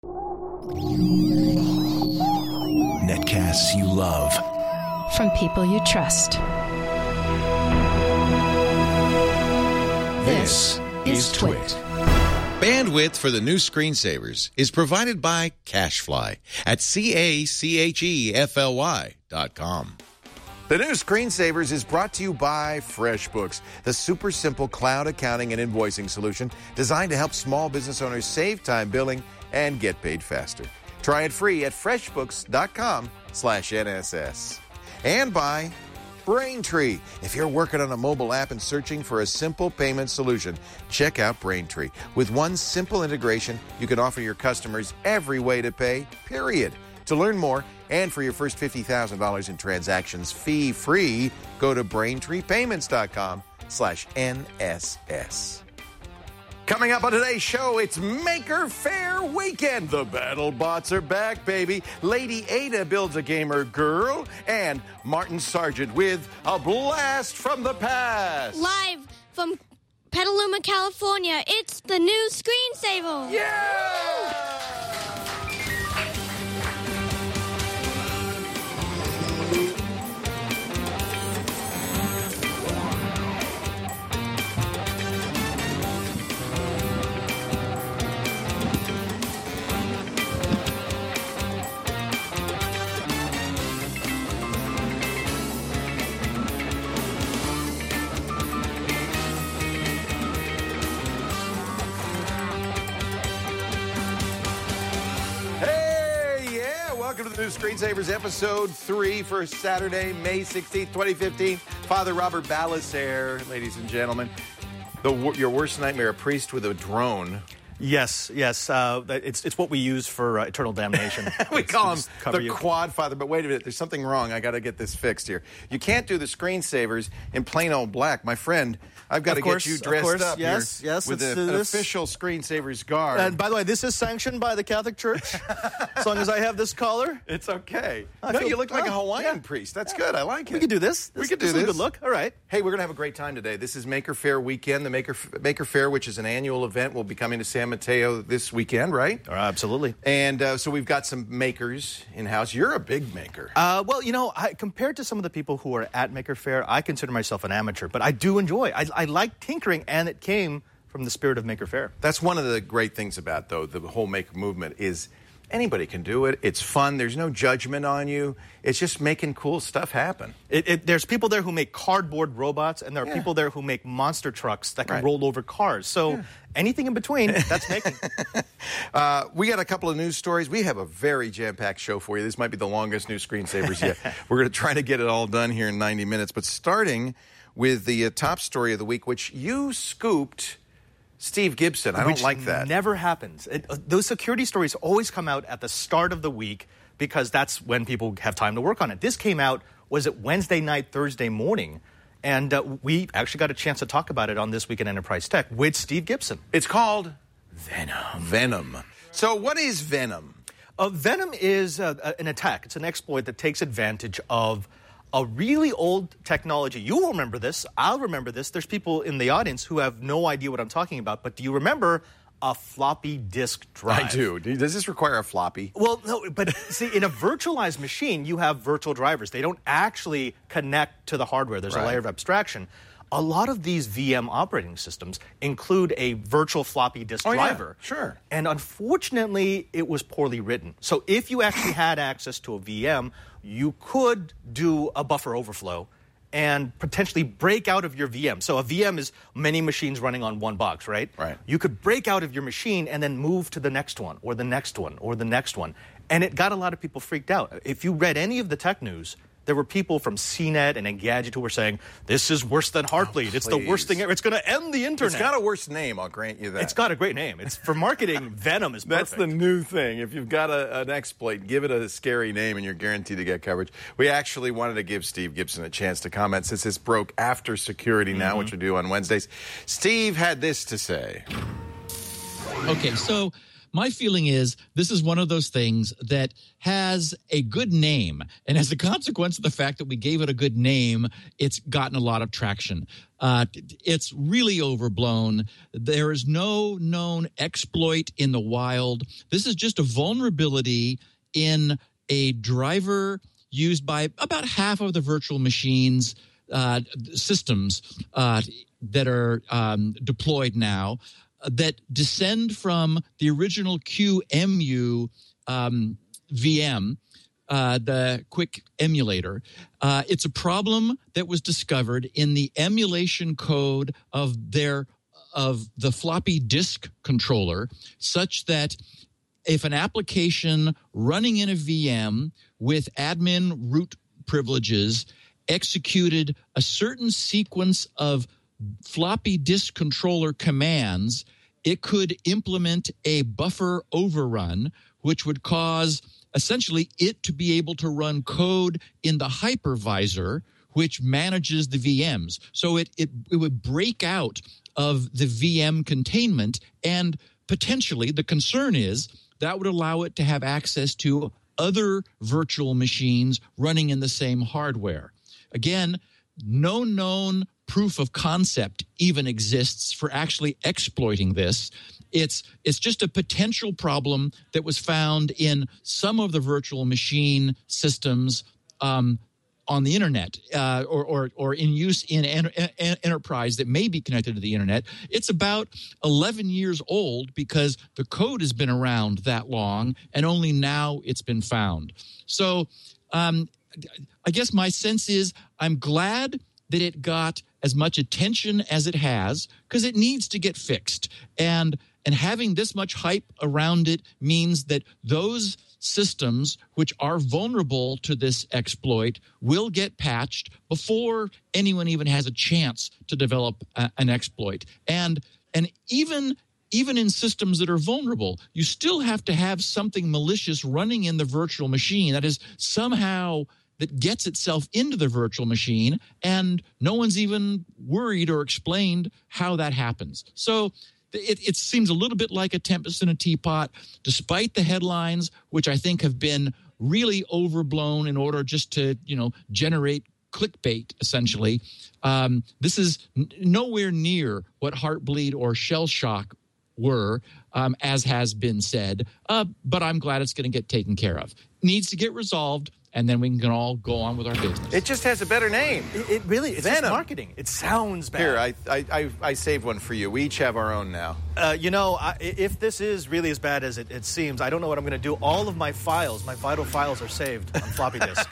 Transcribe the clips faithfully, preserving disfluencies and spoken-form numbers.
Netcasts you love. From people you trust. This is Twit. Bandwidth for the new screensavers is provided by CacheFly at C A C H E F L Y dot com. The new Screensavers is brought to you by FreshBooks, the super simple cloud accounting and invoicing solution designed to help small business owners save time billing and get paid faster. Try it free at freshbooks.com slash NSS. And by Braintree. If you're working on a mobile app and searching for a simple payment solution, check out Braintree. With one simple integration, you can offer your customers every way to pay, period. To learn more, and for your first fifty thousand dollars in transactions fee-free, go to braintreepayments.com slash NSS. Coming up on today's show, it's Maker Faire Weekend. The BattleBots are back, baby. Lady Ada builds a gamer girl. And Martin Sargent with a blast from the past. Live from Petaluma, California, it's the new Screensaver. Yeah! Welcome to the new Screensavers, episode three for Saturday, May sixteenth, twenty fifteen. Father Robert Balasaire, ladies and gentlemen. The, your worst nightmare, a priest with a drone. Yes, yes. Uh, it's it's what we use for uh, eternal damnation. we it's, call him the you. Quad Father. But wait a minute, there's something wrong. I got to get this fixed here. You can't do the Screensavers in plain old black. My friend, I've got to get you dressed course, up yes, here yes, with a, uh, an this. official Screensavers garb. And by the way, this is sanctioned by the Catholic Church. As long as I have this collar. It's okay. I no, feel, you look like well, a Hawaiian yeah. priest. That's yeah. good. I like it. We could do this. this we could do this. this. Is a good look. All right. Hey, we're going to have a great time today. This is Maker Faire Weekend. The Maker Maker Faire, which is an annual event, will be coming to San Mateo this weekend, right? Uh, absolutely. And uh, so we've got some makers in-house. You're a big maker. Uh, well, you know, I, compared to some of the people who are at Maker Faire, I consider myself an amateur, but I do enjoy. I, I like tinkering, and it came from the spirit of Maker Faire. That's one of the great things about, though, the whole maker movement is anybody can do it. It's fun. There's no judgment on you. It's just making cool stuff happen. It, it, there's people there who make cardboard robots, and there are yeah. people there who make monster trucks that can right. roll over cars. So yeah. anything in between, that's making. uh, we got a couple of news stories. We have a very jam-packed show for you. This might be the longest news Screensavers yet. We're going to try to get it all done here in ninety minutes. But starting with the uh, top story of the week, which you scooped... Steve Gibson. I don't Which like that. Never happens. It, uh, those security stories always come out at the start of the week because that's when people have time to work on it. This came out, was it Wednesday night, Thursday morning? And uh, we actually got a chance to talk about it on This Week in Enterprise Tech with Steve Gibson. It's called Venom. Venom. So what is Venom? Uh, Venom is uh, an attack. It's an exploit that takes advantage of a really old technology. You'll remember this. I'll remember this. There's people in the audience who have no idea what I'm talking about. But do you remember a floppy disk drive? I do. Does this require a floppy? Well, no, but see, in a virtualized machine, you have virtual drivers. They don't actually connect to the hardware. There's right. a layer of abstraction. A lot of these V M operating systems include a virtual floppy disk oh, driver. Yeah, sure. And unfortunately, it was poorly written. So if you actually had access to a V M, you could do a buffer overflow and potentially break out of your V M. So a V M is many machines running on one box, right? Right. You could break out of your machine and then move to the next one or the next one or the next one. And it got a lot of people freaked out. If you read any of the tech news, there were people from C net and Engadget who were saying, this is worse than Heartbleed. Oh, it's the worst thing ever. It's going to end the internet. It's got a worse name, I'll grant you that. It's got a great name. It's for marketing, Venom is perfect. That's the new thing. If you've got a, an exploit, give it a scary name and you're guaranteed to get coverage. We actually wanted to give Steve Gibson a chance to comment since this broke after Security Now, mm-hmm. which we do on Wednesdays. Steve had this to say. Okay, so my feeling is this is one of those things that has a good name. And as a consequence of the fact that we gave it a good name, it's gotten a lot of traction. Uh, it's really overblown. There is no known exploit in the wild. This is just a vulnerability in a driver used by about half of the virtual machines uh, systems uh, that are um, deployed now uh, that descend from the original Q E M U um, V M, uh, the quick emulator. Uh, it's a problem that was discovered in the emulation code of their of the floppy disk controller, such that if an application running in a V M with admin root privileges executed a certain sequence of floppy disk controller commands, it could implement a buffer overrun, which would cause essentially it to be able to run code in the hypervisor, which manages the V Ms. So it, it, it would break out of the V M containment, and potentially the concern is that would allow it to have access to other virtual machines running in the same hardware. Again, no known proof of concept even exists for actually exploiting this. It's it's just a potential problem that was found in some of the virtual machine systems um, on the internet uh, or, or or in use in en- en- enterprise that may be connected to the internet. It's about eleven years old because the code has been around that long, and only now it's been found. So um, I guess my sense is I'm glad that it got as much attention as it has, because it needs to get fixed. And and having this much hype around it means that those systems which are vulnerable to this exploit will get patched before anyone even has a chance to develop a, an exploit. And and even even in systems that are vulnerable, you still have to have something malicious running in the virtual machine that is somehow that gets itself into the virtual machine, and no one's even worried or explained how that happens. So it, it seems a little bit like a tempest in a teapot, despite the headlines, which I think have been really overblown in order just to, you know, generate clickbait, essentially. Um, this is n- nowhere near what Heartbleed or Shell Shock were, um, as has been said, uh, but I'm glad it's going to get taken care of. Needs to get resolved, and then we can all go on with our business. It just has a better name. It, it really, it's Venom. just marketing. It sounds bad. Here, I, I I I saved one for you. We each have our own now. Uh, you know, I, if this is really as bad as it, it seems, I don't know what I'm going to do. All of my files, my vital files, are saved on floppy disk.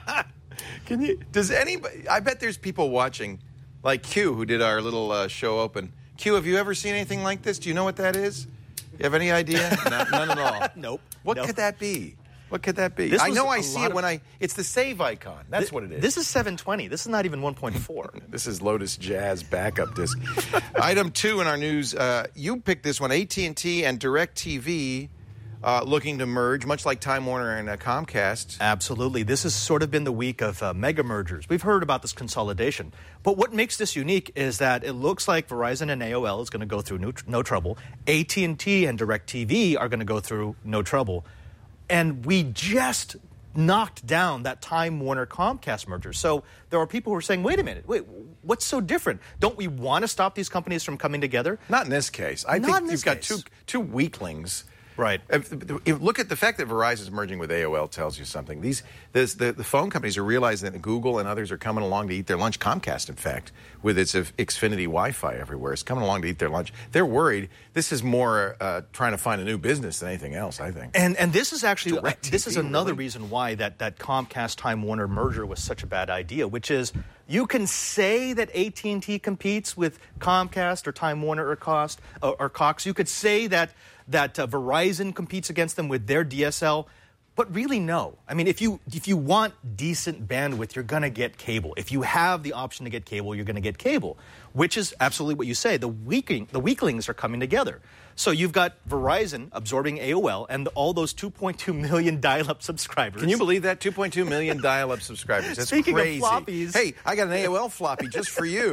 Can you? Does anybody? I bet there's people watching, like Q, who did our little uh, show open. Q, have you ever seen anything like this? Do you know what that is? You have any idea? None, none at all. Nope. What nope. could that be? What could that be? This I know was I a see lot it of- when I. It's the save icon. That's Th- what it is. This is seven twenty. This is not even one point four. This is Lotus Jazz backup disc. Item two in our news. Uh, you picked this one. A T and T and DirecTV uh, looking to merge, much like Time Warner and uh, Comcast. Absolutely. This has sort of been the week of uh, mega mergers. We've heard about this consolidation. But what makes this unique is that it looks like Verizon and A O L is going to go through no, tr- no trouble. A T and T and DirecTV are going to go through no trouble. And we just knocked down that Time Warner Comcast merger. So there are people who are saying, wait a minute, wait, what's so different? Don't we want to stop these companies from coming together? Not in this case. I Not think in you've this got case. two two weaklings. Right. If, if, look at the fact that Verizon is merging with A O L tells you something. These this, the, the phone companies are realizing that Google and others are coming along to eat their lunch. Comcast, in fact, with its Xfinity Wi-Fi everywhere, is coming along to eat their lunch. They're worried. This is more uh, trying to find a new business than anything else, I think. And and this is actually DirecTV, this is another really? reason why that, that Comcast Time Warner merger was such a bad idea, which is you can say that A T and T competes with Comcast or Time Warner or Cost or, or Cox. You could say that that uh, Verizon competes against them with their D S L. But really, no. I mean, if you if you want decent bandwidth, you're going to get cable. If you have the option to get cable, you're going to get cable, which is absolutely what you say. The weaking, the weaklings are coming together. So you've got Verizon absorbing A O L and all those two point two million dial-up subscribers. Can you believe that? two point two million dial-up subscribers. That's Speaking of crazy. floppies. Hey, I got an A O L floppy just for you.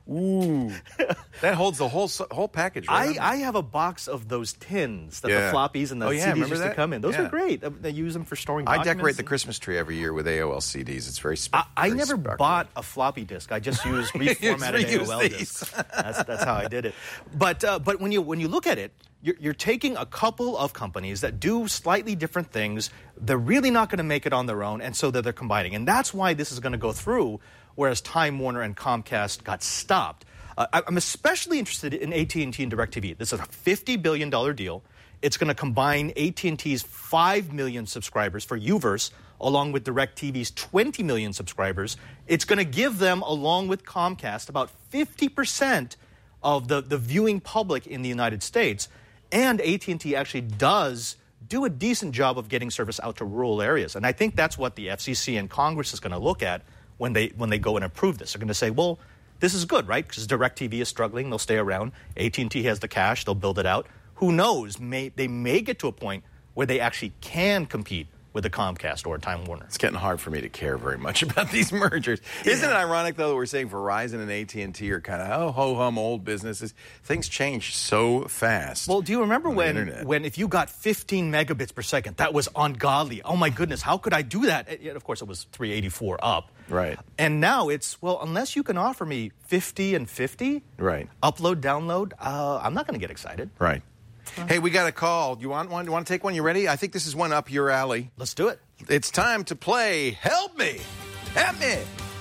Ooh, that holds the whole whole package. Right? I, I have a box of those tins that Yeah. the floppies and the Oh, yeah, C Ds remember used that? to come in. Those Yeah. are great. They use them for storing I documents. decorate the Christmas tree every year with A O L C Ds. It's very special. I, I never bought a floppy disk. I just used reformatted A O L reuse disks. That's, that's how I did it. But uh, but when you when you look at it, you're, you're taking a couple of companies that do slightly different things. They're really not going to make it on their own, and so that they're combining. And that's why this is going to go through, whereas Time Warner and Comcast got stopped. Uh, I- I'm especially interested in A T and T and DirecTV. This is a fifty billion dollars deal. It's going to combine A T and T's five million subscribers for UVerse along with DirecTV's twenty million subscribers. It's going to give them, along with Comcast, about fifty percent of the, the viewing public in the United States. And A T and T actually does do a decent job of getting service out to rural areas. And I think that's what the F C C and Congress is going to look at when they when they go and approve this. They're going to say, well, this is good, right? Because DirecTV is struggling. They'll stay around. A T and T has the cash. They'll build it out. Who knows? May, they may get to a point where they actually can compete with a Comcast or a Time Warner. It's getting hard for me to care very much about these mergers. Yeah. Isn't it ironic, though, that we're saying Verizon and A T and T are kind of oh, ho-hum old businesses? Things change so fast. Well, do you remember when, internet. when if you got fifteen megabits per second, that was ungodly. Oh, my goodness, how could I do that? And of course, it was three eighty-four up. Right. And now it's, well, unless you can offer me fifty and fifty, right. upload, download, uh, I'm not going to get excited. Right. Hey, we got a call. You want one? You want to take one? You ready? I think this is one up your alley. Let's do it. It's time to play Help Me. Help me.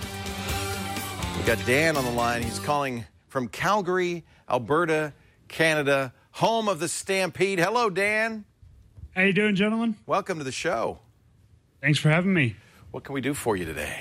We got Dan on the line. He's calling from Calgary, Alberta, Canada, home of the Stampede. Hello, Dan. How you doing, gentlemen? Welcome to the show. Thanks for having me. What can we do for you today?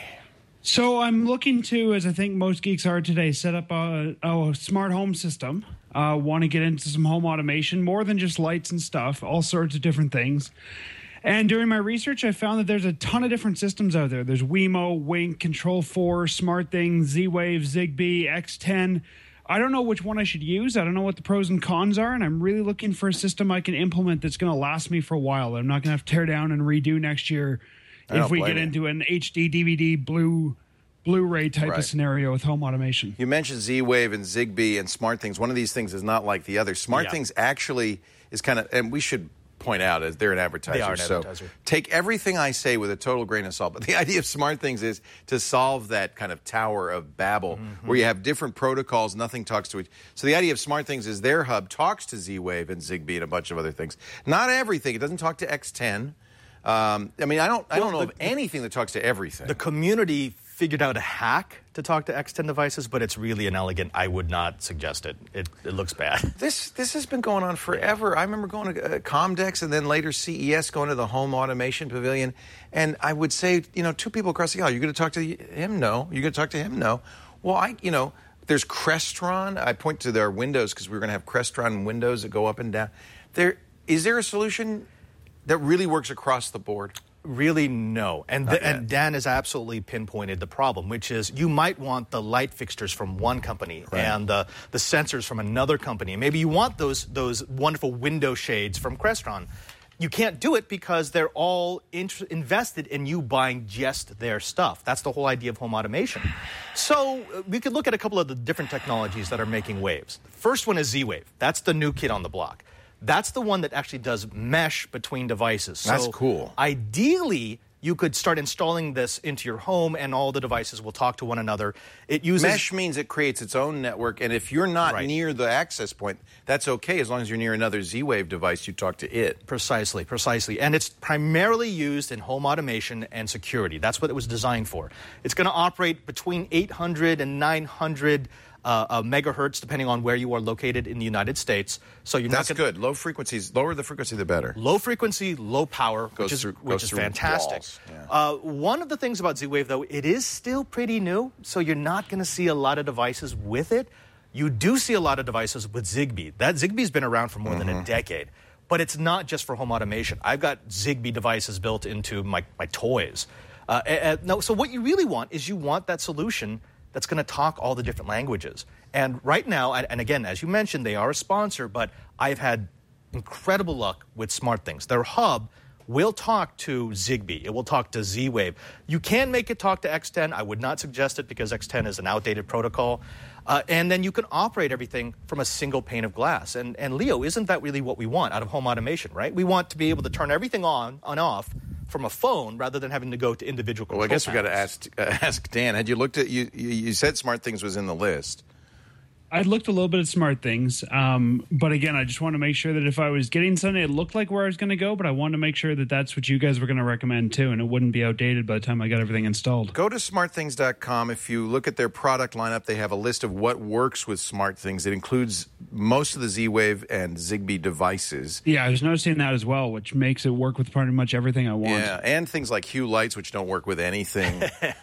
So I'm looking to, as I think most geeks are today, set up a, a smart home system. Uh, want to get into some home automation, more than just lights and stuff, all sorts of different things. And during my research, I found that there's a ton of different systems out there. There's Wemo, Wink, Control four, SmartThings, Z-Wave, Zigbee, X ten. I don't know which one I should use. I don't know what the pros and cons are, and I'm really looking for a system I can implement that's going to last me for a while. That I'm not going to have to tear down and redo next year if we get you. into an H D, D V D, blue, Blu-ray type Right. of scenario with home automation. You mentioned Z-Wave and Zigbee and SmartThings. One of these things is not like the other. SmartThings Yeah. actually is kind of, and we should point out as they're an advertiser. They are an so advertiser. take everything I say with a total grain of salt. But the idea of SmartThings is to solve that kind of Tower of Babel Mm-hmm. where you have different protocols, nothing talks to each. So the idea of SmartThings is their hub talks to Z-Wave and Zigbee and a bunch of other things. Not everything. It doesn't talk to X ten. Um, I mean, I don't. I Well, don't know the- of anything that talks to everything. The community figured out a hack to talk to X ten devices, but it's really inelegant. I would not suggest it. It, it looks bad. This this has been going on forever. I remember going to uh, Comdex and then later C E S, going to the Home Automation Pavilion, and I would say, you know, two people across the aisle, you're going to talk to him? No. You're going to talk to him? No. Well, I, you know, there's Crestron. I point to their windows because we're going to have Crestron windows that go up and down. There is there a solution that really works across the board? Really, no. And, Not the, yet. and Dan has absolutely pinpointed the problem, which is you might want the light fixtures from one company Right. and the, the sensors from another company. And maybe you want those, those wonderful window shades from Crestron. You can't do it because they're all int- invested in you buying just their stuff. That's the whole idea of home automation. So uh, we could look at a couple of the different technologies that are making waves. The first one is Z-Wave. That's the new kid on the block. That's the one that actually does mesh between devices. That's So cool. Ideally, you could start installing this into your home, and all the devices will talk to one another. It uses Mesh means it creates its own network, and if you're not Right. near the access point, that's okay as long as you're near another Z-Wave device. You talk to it. Precisely, precisely. And it's primarily used in home automation and security. That's what it was designed for. It's going to operate between eight hundred and nine hundred uh, uh, megahertz, depending on where you are located in the United States. So you're That's not gonna, good. Low frequencies, lower the frequency, the better. Low frequency, low power, Goes which is, through- which goes is through fantastic. walls, yeah. Uh, one of the things about Z-Wave, though, it is still pretty new, so you're not going to see a lot of devices with it. You do see a lot of devices with Zigbee. That Zigbee's been around for more Mm-hmm. than a decade. But it's not just for home automation. I've got Zigbee devices built into my, my toys. Uh, uh, no, so what you really want is you want that solution that's going to talk all the different languages. And right now, and, and again, as you mentioned, they are a sponsor, but I've had incredible luck with SmartThings. Their hub will talk to Zigbee. It will talk to Z-Wave. You can make it talk to X ten. I would not suggest it because X ten is an outdated protocol. Uh, and then you can operate everything from a single pane of glass. And, and Leo, isn't that really what we want out of home automation, right? We want to be able to turn everything on and off from a phone rather than having to go to individual control Well, I guess we got to panels. ask uh, ask Dan. Had you looked at you? You you said SmartThings was in the list. I looked a little bit at SmartThings, um, but again, I just want to make sure that if I was getting something, it looked like where I was going to go, but I wanted to make sure that that's what you guys were going to recommend too, and it wouldn't be outdated by the time I got everything installed. Go to smart things dot com. If you look at their product lineup, they have a list of what works with SmartThings. It includes most of the Z-Wave and Zigbee devices. Yeah, I was noticing that as well, which makes it work with pretty much everything I want. Yeah, and things like Hue lights, which don't work with anything.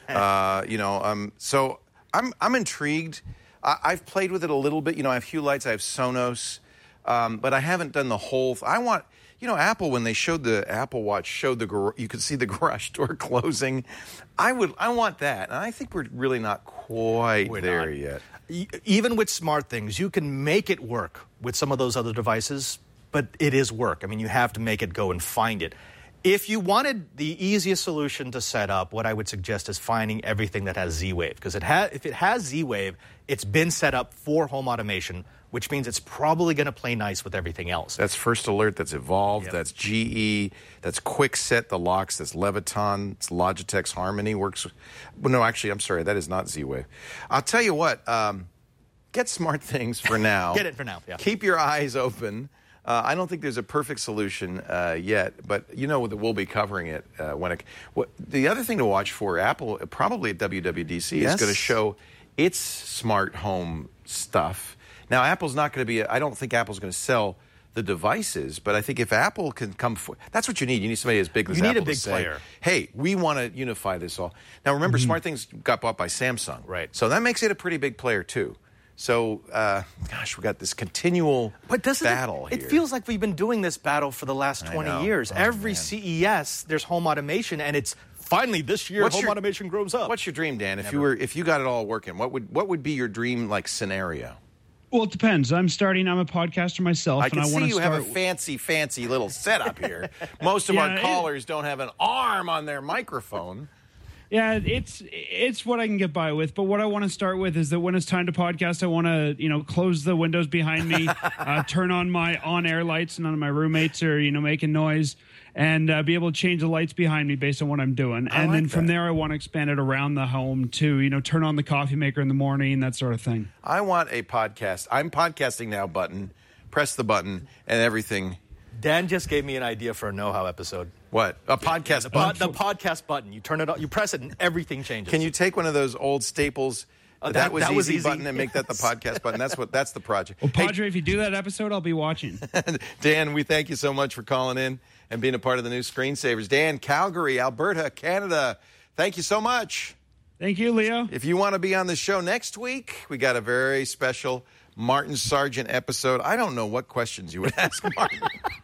uh, you know, um, so I'm I'm intrigued. I, I've played with it a little bit. You know, I have Hue lights, I have Sonos, um, but I haven't done the whole. Th- I want, you know, Apple when they showed the Apple Watch, showed the gar- you could see the garage door closing. I would, I want that, and I think we're really not quite We're there not. yet. E- Even with SmartThings, you can make it work with some of those other devices, but it is work. I mean, you have to make it go and find it. If you wanted the easiest solution to set up, what I would suggest is finding everything that has Z-Wave. Because it ha- if it has Z-Wave, it's been set up for home automation, which means it's probably going to play nice with everything else. That's First Alert, that's Evolve, Yep. that's G E, that's Quickset, the locks, that's Leviton, it's Logitech's Harmony works. Well, no, actually, I'm sorry, that is not Z-Wave. I'll tell you what, um, get SmartThings for now. Get it for now, yeah. Keep your eyes open. Uh, I don't think there's a perfect solution uh, yet, but you know that we'll be covering it uh, when it. What, the other thing to watch for Apple, probably at W W D C, Yes. is going to show its smart home stuff. Now, Apple's not going to be. I don't think Apple's going to sell the devices, but I think if Apple can come, for, that's what you need. You need somebody as big as You need Apple a big to say, player. hey, we want to unify this all. Now, remember, SmartThings got bought by Samsung, Right. So that makes it a pretty big player too. So, uh, gosh, we got this continual But doesn't battle it, here. it feels like we've been doing this battle for the last I twenty know. years. Oh, Every man. C E S, there's home automation, and it's finally this year What's home your- automation grows up. What's your dream, Dan? If you were, if you got it all working, what would what would be your dream like scenario? Well, it depends. I'm starting. I'm a podcaster myself, I and can I see want to you start. have a fancy, fancy little setup here. Most of Yeah, our it- callers don't have an arm on their microphone. Yeah, it's it's what I can get by with. But what I want to start with is that when it's time to podcast, I want to you know close the windows behind me, uh, turn on my on-air lights, and none of my roommates are you know making noise, and uh, be able to change the lights behind me based on what I'm doing. I and like then from that. there, I want to expand it around the home to you know turn on the coffee maker in the morning, that sort of thing. I want a podcast. I'm podcasting now button. Press the button and everything. Dan just gave me an idea for a know-how episode. What? A podcast The, pod, button. the podcast button. You turn it on, you press it, and everything changes. Can you take one of those old staples? Oh, that, that- was, that easy was easy. button and make that the podcast button. That's what. That's the project. Well, Hey, Padre, if you do that episode, I'll be watching. Dan, we thank you so much for calling in and being a part of the new Screensavers. Dan, Calgary, Alberta, Canada, thank you so much. Thank you, Leo. If you want to be on the show next week, we got a very special Martin Sargent episode. I don't know what questions you would ask Martin.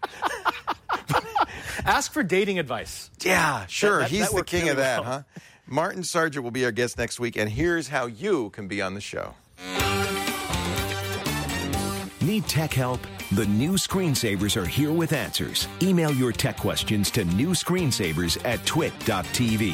Ask for dating advice. Yeah, sure. That- that- He's that the worked king really of that, well. huh? Martin Sargent will be our guest next week, and here's how you can be on the show. Need tech help? The new Screensavers are here with answers. Email your tech questions to new screensavers at twit dot t v.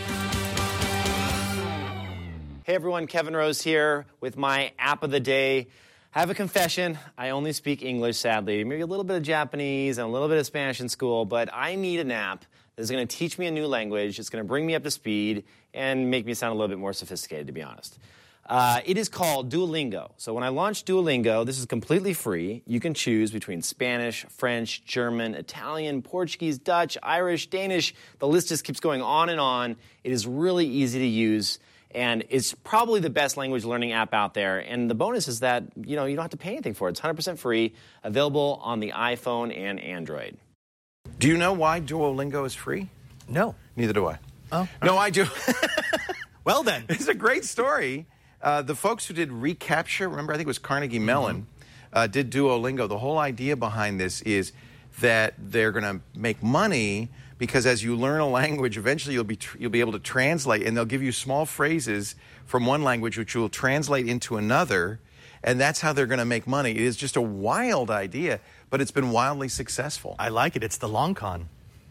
Hey everyone, Kevin Rose here with my app of the day. I have a confession. I only speak English, sadly. Maybe a little bit of Japanese and a little bit of Spanish in school, but I need an app that's going to teach me a new language. It's going to bring me up to speed and make me sound a little bit more sophisticated, to be honest. Uh, it is called Duolingo. So when I launched Duolingo, this is completely free. You can choose between Spanish, French, German, Italian, Portuguese, Dutch, Irish, Danish. The list just keeps going on and on. It is really easy to use. And it's probably the best language learning app out there. And the bonus is that, you know, you don't have to pay anything for it. It's one hundred percent free, available on the iPhone and Android. Do you know why Duolingo is free? No. Neither do I. Oh. No, I do. Well then. It's a great story. Uh, the folks who did Recapture, remember, I think it was Carnegie Mellon, uh, did Duolingo. The whole idea behind this is that they're going to make money because as you learn a language, eventually you'll be tr- you'll be able to translate, and they'll give you small phrases from one language which will translate into another, and that's how they're going to make money. It is just a wild idea, but it's been wildly successful. I like it. It's the long con.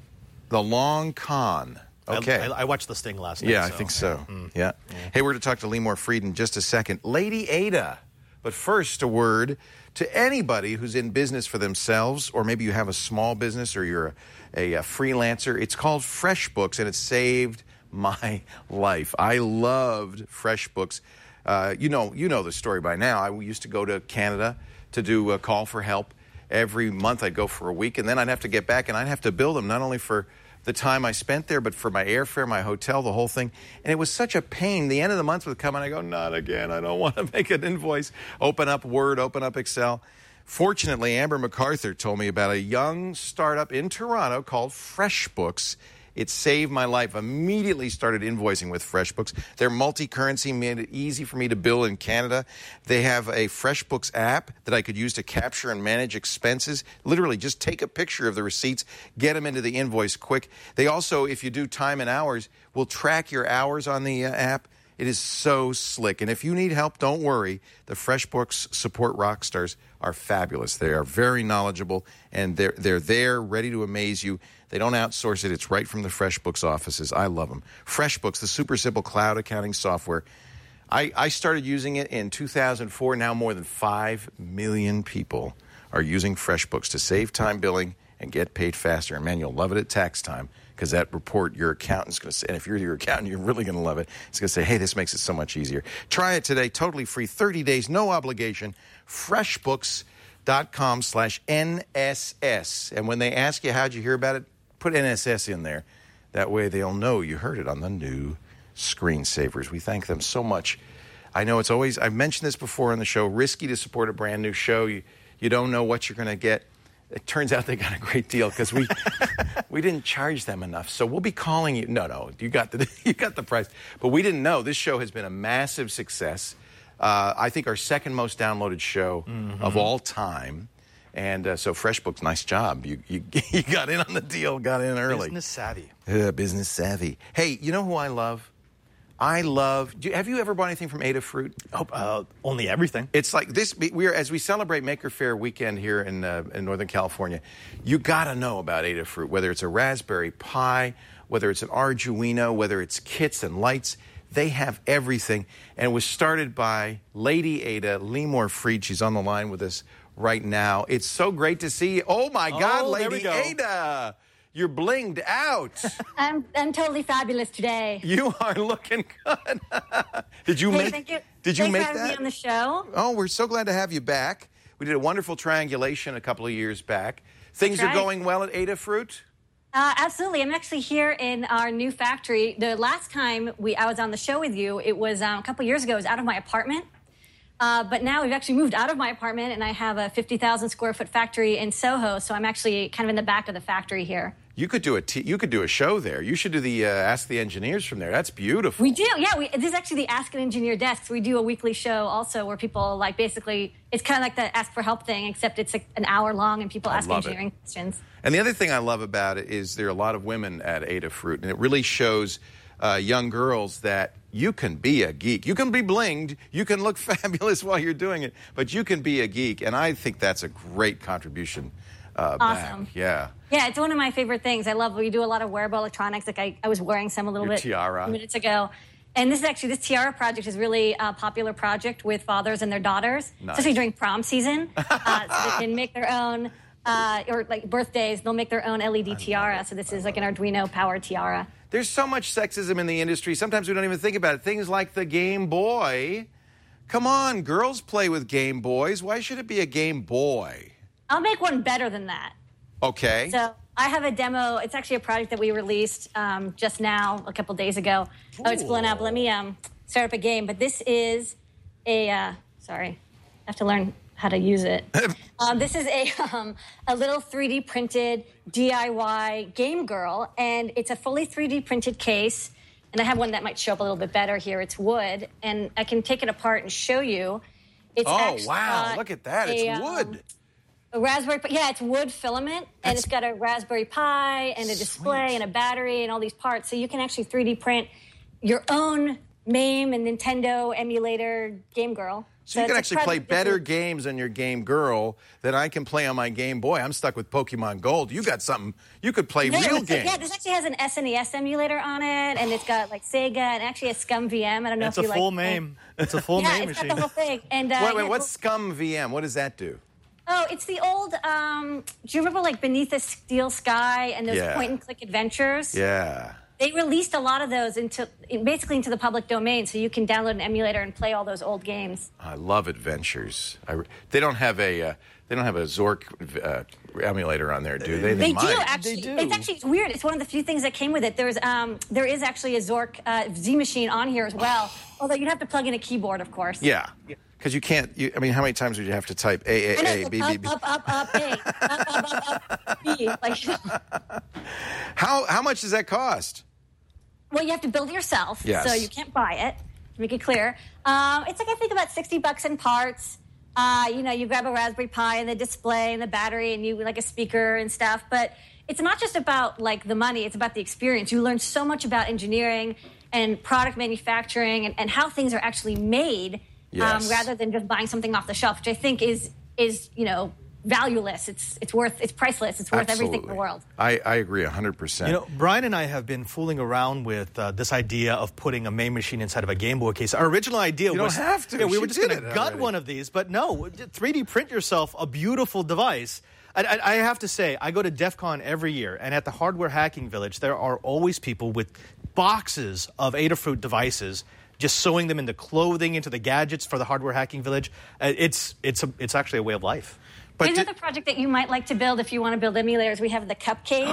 The Long Con. Okay. I, I, I watched The Sting last night. Yeah, I so. think so. Mm. Yeah. yeah. Hey, we're going to talk to Lemore Fried in just a second. Lady Ada. But first, a word to anybody who's in business for themselves, or maybe you have a small business or you're a, a, a freelancer. It's called FreshBooks, and it saved my life. I loved FreshBooks. Uh, you know, you know the story by now. I used to go to Canada to do a call for help. Every month I'd go for a week, and then I'd have to get back, and I'd have to bill them not only for the time I spent there, but for my airfare, my hotel, the whole thing. And it was such a pain. The end of the month would come, and I go, not again. I don't want to make an invoice. Open up Word, open up Excel. Fortunately, Amber MacArthur told me about a young startup in Toronto called FreshBooks. It saved my life. Immediately started invoicing with FreshBooks. Their multi-currency made it easy for me to bill in Canada. They have a FreshBooks app that I could use to capture and manage expenses. Literally, just take a picture of the receipts, get them into the invoice quick. They also, if you do time and hours, will track your hours on the uh, app. It is so slick. And if you need help, don't worry. The FreshBooks support rock stars are fabulous. They are very knowledgeable, and they're, they're there, ready to amaze you. They don't outsource it. It's right from the FreshBooks offices. I love them. FreshBooks, the super simple cloud accounting software. I, I started using it in two thousand four. Now more than five million people are using FreshBooks to save time billing and get paid faster. And, man, you'll love it at tax time, because that report your accountant's going to say, and if you're your accountant, you're really going to love it. It's going to say, hey, this makes it so much easier. Try it today, totally free, thirty days, no obligation. FreshBooks.com slash NSS. And when they ask you, how'd you hear about it, put N S S in there. That way they'll know you heard it on the new Screensavers. We thank them so much. I know it's always, I've mentioned this before on the show, risky to support a brand new show. You, you don't know what you're going to get. It turns out they got a great deal because we we didn't charge them enough. So we'll be calling you. No, no, you got the you got the price. But we didn't know. This show has been a massive success. Uh, I think our second most downloaded show mm-hmm. of all time. And uh, so FreshBooks, nice job. You, you you got in on the deal, got in early. Business savvy. Yeah, business savvy. Hey, you know who I love? I love. Do, have you ever bought anything from Adafruit? Oh, uh, only everything. It's like this. We are as we celebrate Maker Faire weekend here in uh, in Northern California. You got to know about Adafruit. Whether it's a Raspberry Pi, whether it's an Arduino, whether it's kits and lights, they have everything. And it was started by Lady Ada, Lemore Fried. She's on the line with us right now. It's so great to see you. Oh my God, oh, Lady Ada. You're blinged out. I'm I'm totally fabulous today. You are looking good. Did you hey, make? Thank you. Did you Thanks make for having that? me on the show? Oh, we're so glad to have you back. We did a wonderful triangulation a couple of years back. Things That's are right. going well at Adafruit. Uh, absolutely. I'm actually here in our new factory. The last time we I was on the show with you, it was um, a couple years ago. It was out of my apartment. Uh, but now we've actually moved out of my apartment, and I have a fifty thousand square foot factory in Soho. So I'm actually kind of in the back of the factory here. You could do a t- you could do a show there. You should do the uh, Ask the Engineers from there. That's beautiful. We do, yeah. We, this is actually the Ask an Engineer desk. We do a weekly show also where people like basically it's kind of like the Ask for Help thing, except it's like an hour long and people I ask love engineering it. questions. And the other thing I love about it is there are a lot of women at Adafruit, and it really shows uh, young girls that you can be a geek. You can be blinged. You can look fabulous while you're doing it, but you can be a geek. And I think that's a great contribution. Uh, Awesome. Back. Yeah. Yeah, it's one of my favorite things. I love we do a lot of wearable electronics. Like I, I was wearing some a little Your bit tiara. minutes ago. And this is actually, this tiara project is really a popular project with fathers and their daughters, Nice. especially during prom season. uh, so they can make their own, uh, or like birthdays, they'll make their own L E D tiara. So this is like an Arduino powered tiara. There's so much sexism in the industry. Sometimes we don't even think about it. Things like the Game Boy. Come on, girls play with Game Boys. Why should it be a Game Boy? I'll make one better than that. Okay. So I have a demo. It's actually a project that we released um, just now, a couple days ago. Oh, it's blown up. Let me um, start up a game. But this is a, uh, sorry, I have to learn how to use it. um, this is a um, a little three D printed D I Y game girl, and it's a fully three D printed case. And I have one that might show up a little bit better here. It's wood, and I can take it apart and show you. It's oh, actually wow. got Look at that. It's a, um, wood. A raspberry, yeah, it's wood filament, and That's it's got a Raspberry Pi and a display sweet. and a battery and all these parts. So you can actually three D print your own MAME and Nintendo emulator game girl. So, so you can actually play better is- games on your Game Girl than I can play on my Game Boy. I'm stuck with Pokemon Gold. You got something. You could play yeah, real so, games. Yeah, this actually has an S N E S emulator on it, and it's got like Sega and actually a Scum V M. I don't know it's if you a full like name. It's a full yeah, name it's machine. got the whole thing. And uh, wait, wait, yeah, what's Scum V M? What does that do? Oh, it's the old. Um, do you remember like Beneath the Steel Sky and those Yeah. point and click adventures? Yeah. They released a lot of those into basically into the public domain, so you can download an emulator and play all those old games. I love Adventures. I, they don't have a uh, they don't have a Zork uh, emulator on there, do they? They, do might. actually. They do. It's actually it's weird. It's one of the few things that came with it. There's um there is actually a Zork uh, Z machine on here as well. Although you'd have to plug in a keyboard, of course. Yeah. Because you can't. You, I mean, how many times would you have to type A A A B B B? Up, up, up, up, A, up, up, up, up, B. Like, How how much does that cost? well, you have to build it yourself, Yes. so you can't buy it. To make it clear, um, it's like I think about sixty bucks in parts. Uh, you know, you grab a Raspberry Pi and the display and the battery and you like a speaker and stuff. But it's not just about like the money; it's about the experience. You learn so much about engineering and product manufacturing and, and how things are actually made, Yes. um, rather than just buying something off the shelf, which I think is is you know valueless. It's it's worth it's priceless. It's worth everything in the world. I, I agree one hundred percent. You know, Brian and I have been fooling around with uh, this idea of putting a main machine inside of a Game Boy case. Our original idea You don't was have to. Yeah, we She were just did going to it gut already. one of these, but no, three D print yourself a beautiful device. I, I, I have to say, I go to DEF CON every year, and at the Hardware Hacking Village, there are always people with boxes of Adafruit devices, just sewing them into clothing, into the gadgets for the Hardware Hacking Village. Uh, it's it's a, it's actually a way of life. But Here's did- another project that you might like to build if you want to build emulators. We have the Cupcake.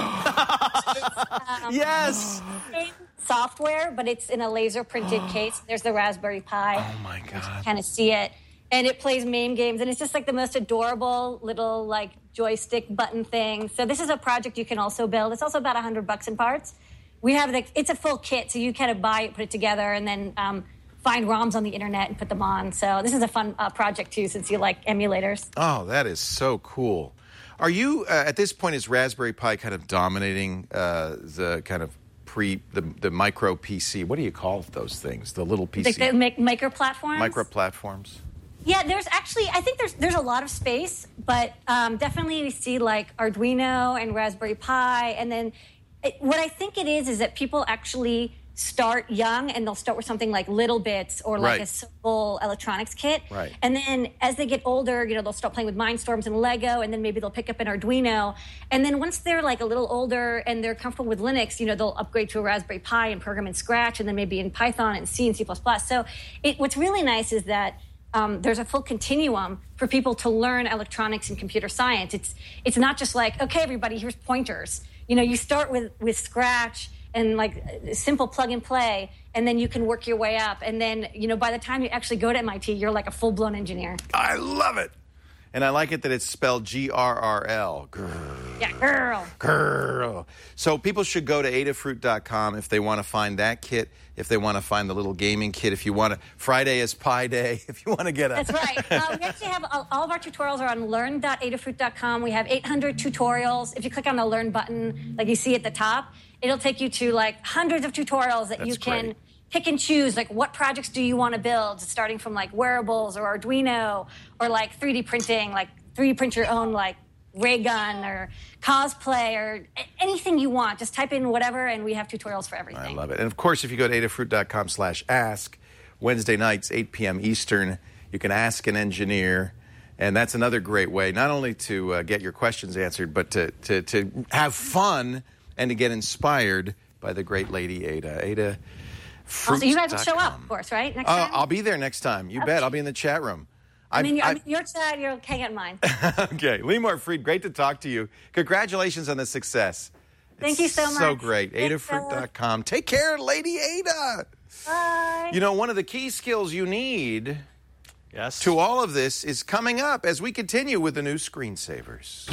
um, Yes. software, but it's in a laser printed case. There's the Raspberry Pi. Oh my God. Kind of see it. And it plays MAME games, and it's just like the most adorable little like joystick button thing. So this is a project you can also build. It's also about a hundred bucks in parts. We have the, it's a full kit, so you kind of buy it, put it together, and then um, find ROMs on the internet and put them on. So this is a fun uh, project too, since you like emulators. Oh, that is so cool. Are you uh, at this point? Is Raspberry Pi kind of dominating uh, the kind of pre the the micro P C? What do you call those things? The little P C Like the make, maker platforms. micro platforms. Yeah, there's actually, I think there's there's a lot of space, but um, definitely we see like Arduino and Raspberry Pi. And then it, what I think it is is that people actually start young and they'll start with something like Little Bits or like Right. a simple electronics kit. Right. And then as they get older, you know, they'll start playing with Mindstorms and Lego, and then maybe they'll pick up an Arduino. And then once they're like a little older and they're comfortable with Linux, you know, they'll upgrade to a Raspberry Pi and program in Scratch, and then maybe in Python and C and C plus plus. So it, what's really nice is that Um, there's a full continuum for people to learn electronics and computer science. It's it's not just like, okay, everybody, here's pointers. You know, you start with, with Scratch and like simple plug and play, and then you can work your way up. And then, you know, by the time you actually go to M I T, you're like a full-blown engineer. I love it. And I like it that it's spelled G R R L. Grrr. Yeah, girl. Girl. So people should go to adafruit dot com if they want to find that kit, if they want to find the little gaming kit, if you want to. Friday is Pi Day, if you want to get a. That's right. Uh, we actually have all, all of our tutorials are on learn dot adafruit dot com. We have eight hundred tutorials. If you click on the Learn button, like you see at the top, it'll take you to like hundreds of tutorials that That's you can great. pick and choose. Like, what projects do you want to build? Starting from like wearables or Arduino or like three D printing, like three D print your own like ray gun or cosplay or a- anything you want. Just type in whatever, and we have tutorials for everything. I love it. And of course, if you go to adafruit dot com slash ask, Wednesday nights, eight p.m. Eastern, you can ask an engineer. And that's another great way, not only to uh, get your questions answered, but to, to, to have fun and to get inspired by the great lady Ada. Ada Fruits. Also, you guys will show up, of course, right? Next Uh, time? I'll be there next time. You bet. I'll be in the chat room. I'm in your, I- I'm in your side, you're hang out mine. Okay, Lemar Fried, great to talk to you. Congratulations on the success. Thank It's you so So much. great. Thanks, adafruit dot com. Ella. Take care, Lady Ada. Bye. You know, one of the key skills you need Yes. to all of this is coming up as we continue with the new screensavers.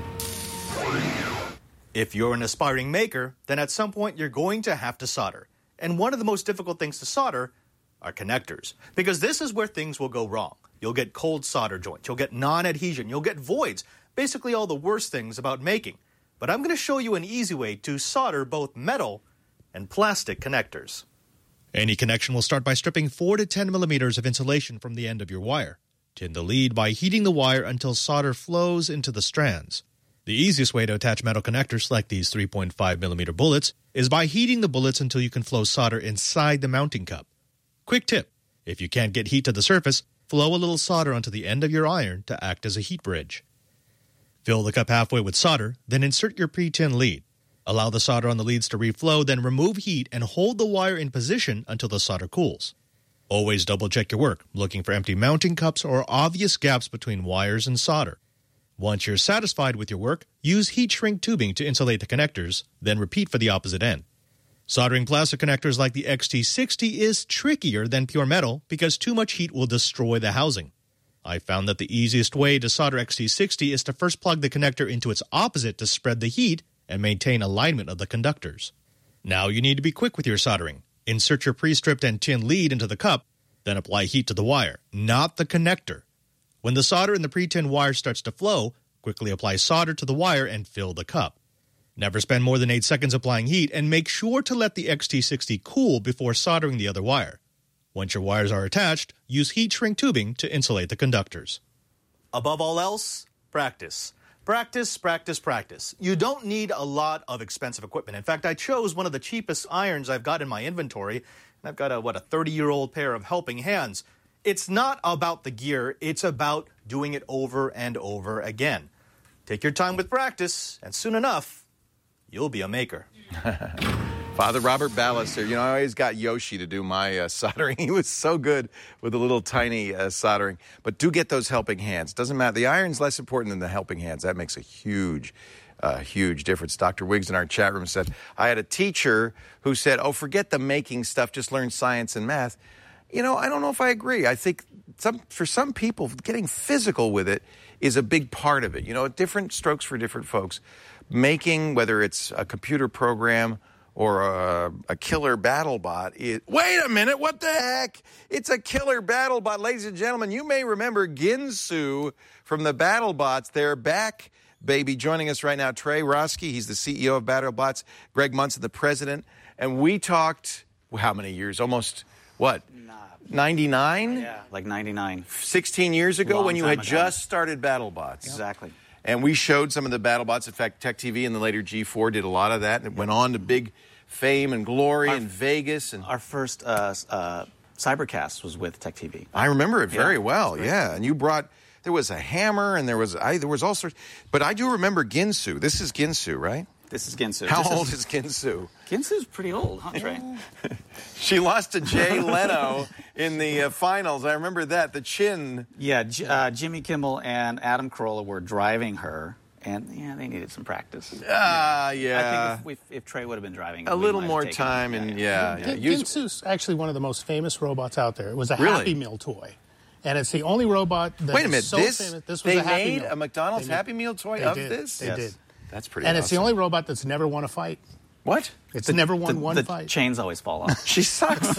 If you're an aspiring maker, then at some point you're going to have to solder. And one of the most difficult things to solder are connectors. Because this is where things will go wrong. You'll get cold solder joints, you'll get non-adhesion, you'll get voids, basically all the worst things about making. But I'm going to show you an easy way to solder both metal and plastic connectors. Any connection will start by stripping four to ten millimeters of insulation from the end of your wire. Tin the lead by heating the wire until solder flows into the strands. The easiest way to attach metal connectors like these three point five millimeter bullets is by heating the bullets until you can flow solder inside the mounting cup. Quick tip, if you can't get heat to the surface, flow a little solder onto the end of your iron to act as a heat bridge. Fill the cup halfway with solder, then insert your pre-tin lead. Allow the solder on the leads to reflow, then remove heat and hold the wire in position until the solder cools. Always double-check your work, looking for empty mounting cups or obvious gaps between wires and solder. Once you're satisfied with your work, use heat shrink tubing to insulate the connectors, then repeat for the opposite end. Soldering plastic connectors like the X T sixty is trickier than pure metal because too much heat will destroy the housing. I found that the easiest way to solder X T sixty is to first plug the connector into its opposite to spread the heat and maintain alignment of the conductors. Now you need to be quick with your soldering. Insert your pre-stripped and tin lead into the cup, then apply heat to the wire, not the connector. When the solder in the pre-tin wire starts to flow, quickly apply solder to the wire and fill the cup. Never spend more than eight seconds applying heat, and make sure to let the X T sixty cool before soldering the other wire. Once your wires are attached, use heat shrink tubing to insulate the conductors. Above all else, practice. Practice, practice, practice. You don't need a lot of expensive equipment. In fact, I chose one of the cheapest irons I've got in my inventory, and I've got a, what, a thirty-year-old pair of helping hands. It's not about the gear, it's about doing it over and over again. Take your time with practice, and soon enough, you'll be a maker. Father Robert Ballister, you know, I always got Yoshi to do my uh, soldering. He was so good with the little tiny uh, soldering. But do get those helping hands. Doesn't matter. The iron's less important than the helping hands. That makes a huge, uh, huge difference. Doctor Wiggs in our chat room said, I had a teacher who said, oh, forget the making stuff, just learn science and math. You know, I don't know if I agree. I think some, for some people, getting physical with it is a big part of it. You know, different strokes for different folks. Making, whether it's a computer program or a, a killer battle bot. It, wait a minute, what the heck? It's a killer battle bot. Ladies and gentlemen, you may remember Ginsu from the Battle Bots. They're back, baby. Joining us right now, Trey Roski. He's the C E O of Battle Bots. Greg Munson, the president. And we talked, well, how many years? Almost, what, ninety-nine? Yeah, like ninety-nine. sixteen years ago Long when you time had ago. just started Battle Bots. Exactly. And we showed some of the battle bots. In fact, Tech T V and the later G four did a lot of that. And it went on to big fame and glory Our- in Vegas. And Our first uh, uh, Cybercast was with Tech T V. I remember it very Yeah, well. it's great. Yeah, and you brought. There was a hammer, and there was I, there was all sorts. But I do remember Ginsu. This is Ginsu, right? This is Ginsu. How This old is Ginsu? Ginsu's pretty old, huh, Trey? She lost to Jay Leno in the uh, finals. I remember that. The chin. Yeah, J- uh, Jimmy Kimmel and Adam Carolla were driving her, and yeah, they needed some practice. Ah, yeah. I think if, if, if Trey would have been driving, A we little might have more taken time, it. and yeah, yeah. Gin- Use- Ginsu's actually one of the most famous robots out there. It was a Really? Happy Meal toy. And it's the only robot that Wait a is minute. so This, famous. This was they a Happy made Meal. a McDonald's They made- Happy Meal toy they of did. this? They Yes. did. That's pretty And it's the awesome. only robot that's never won a fight. What? It's never won the, one the fight. chains always fall off. She sucks.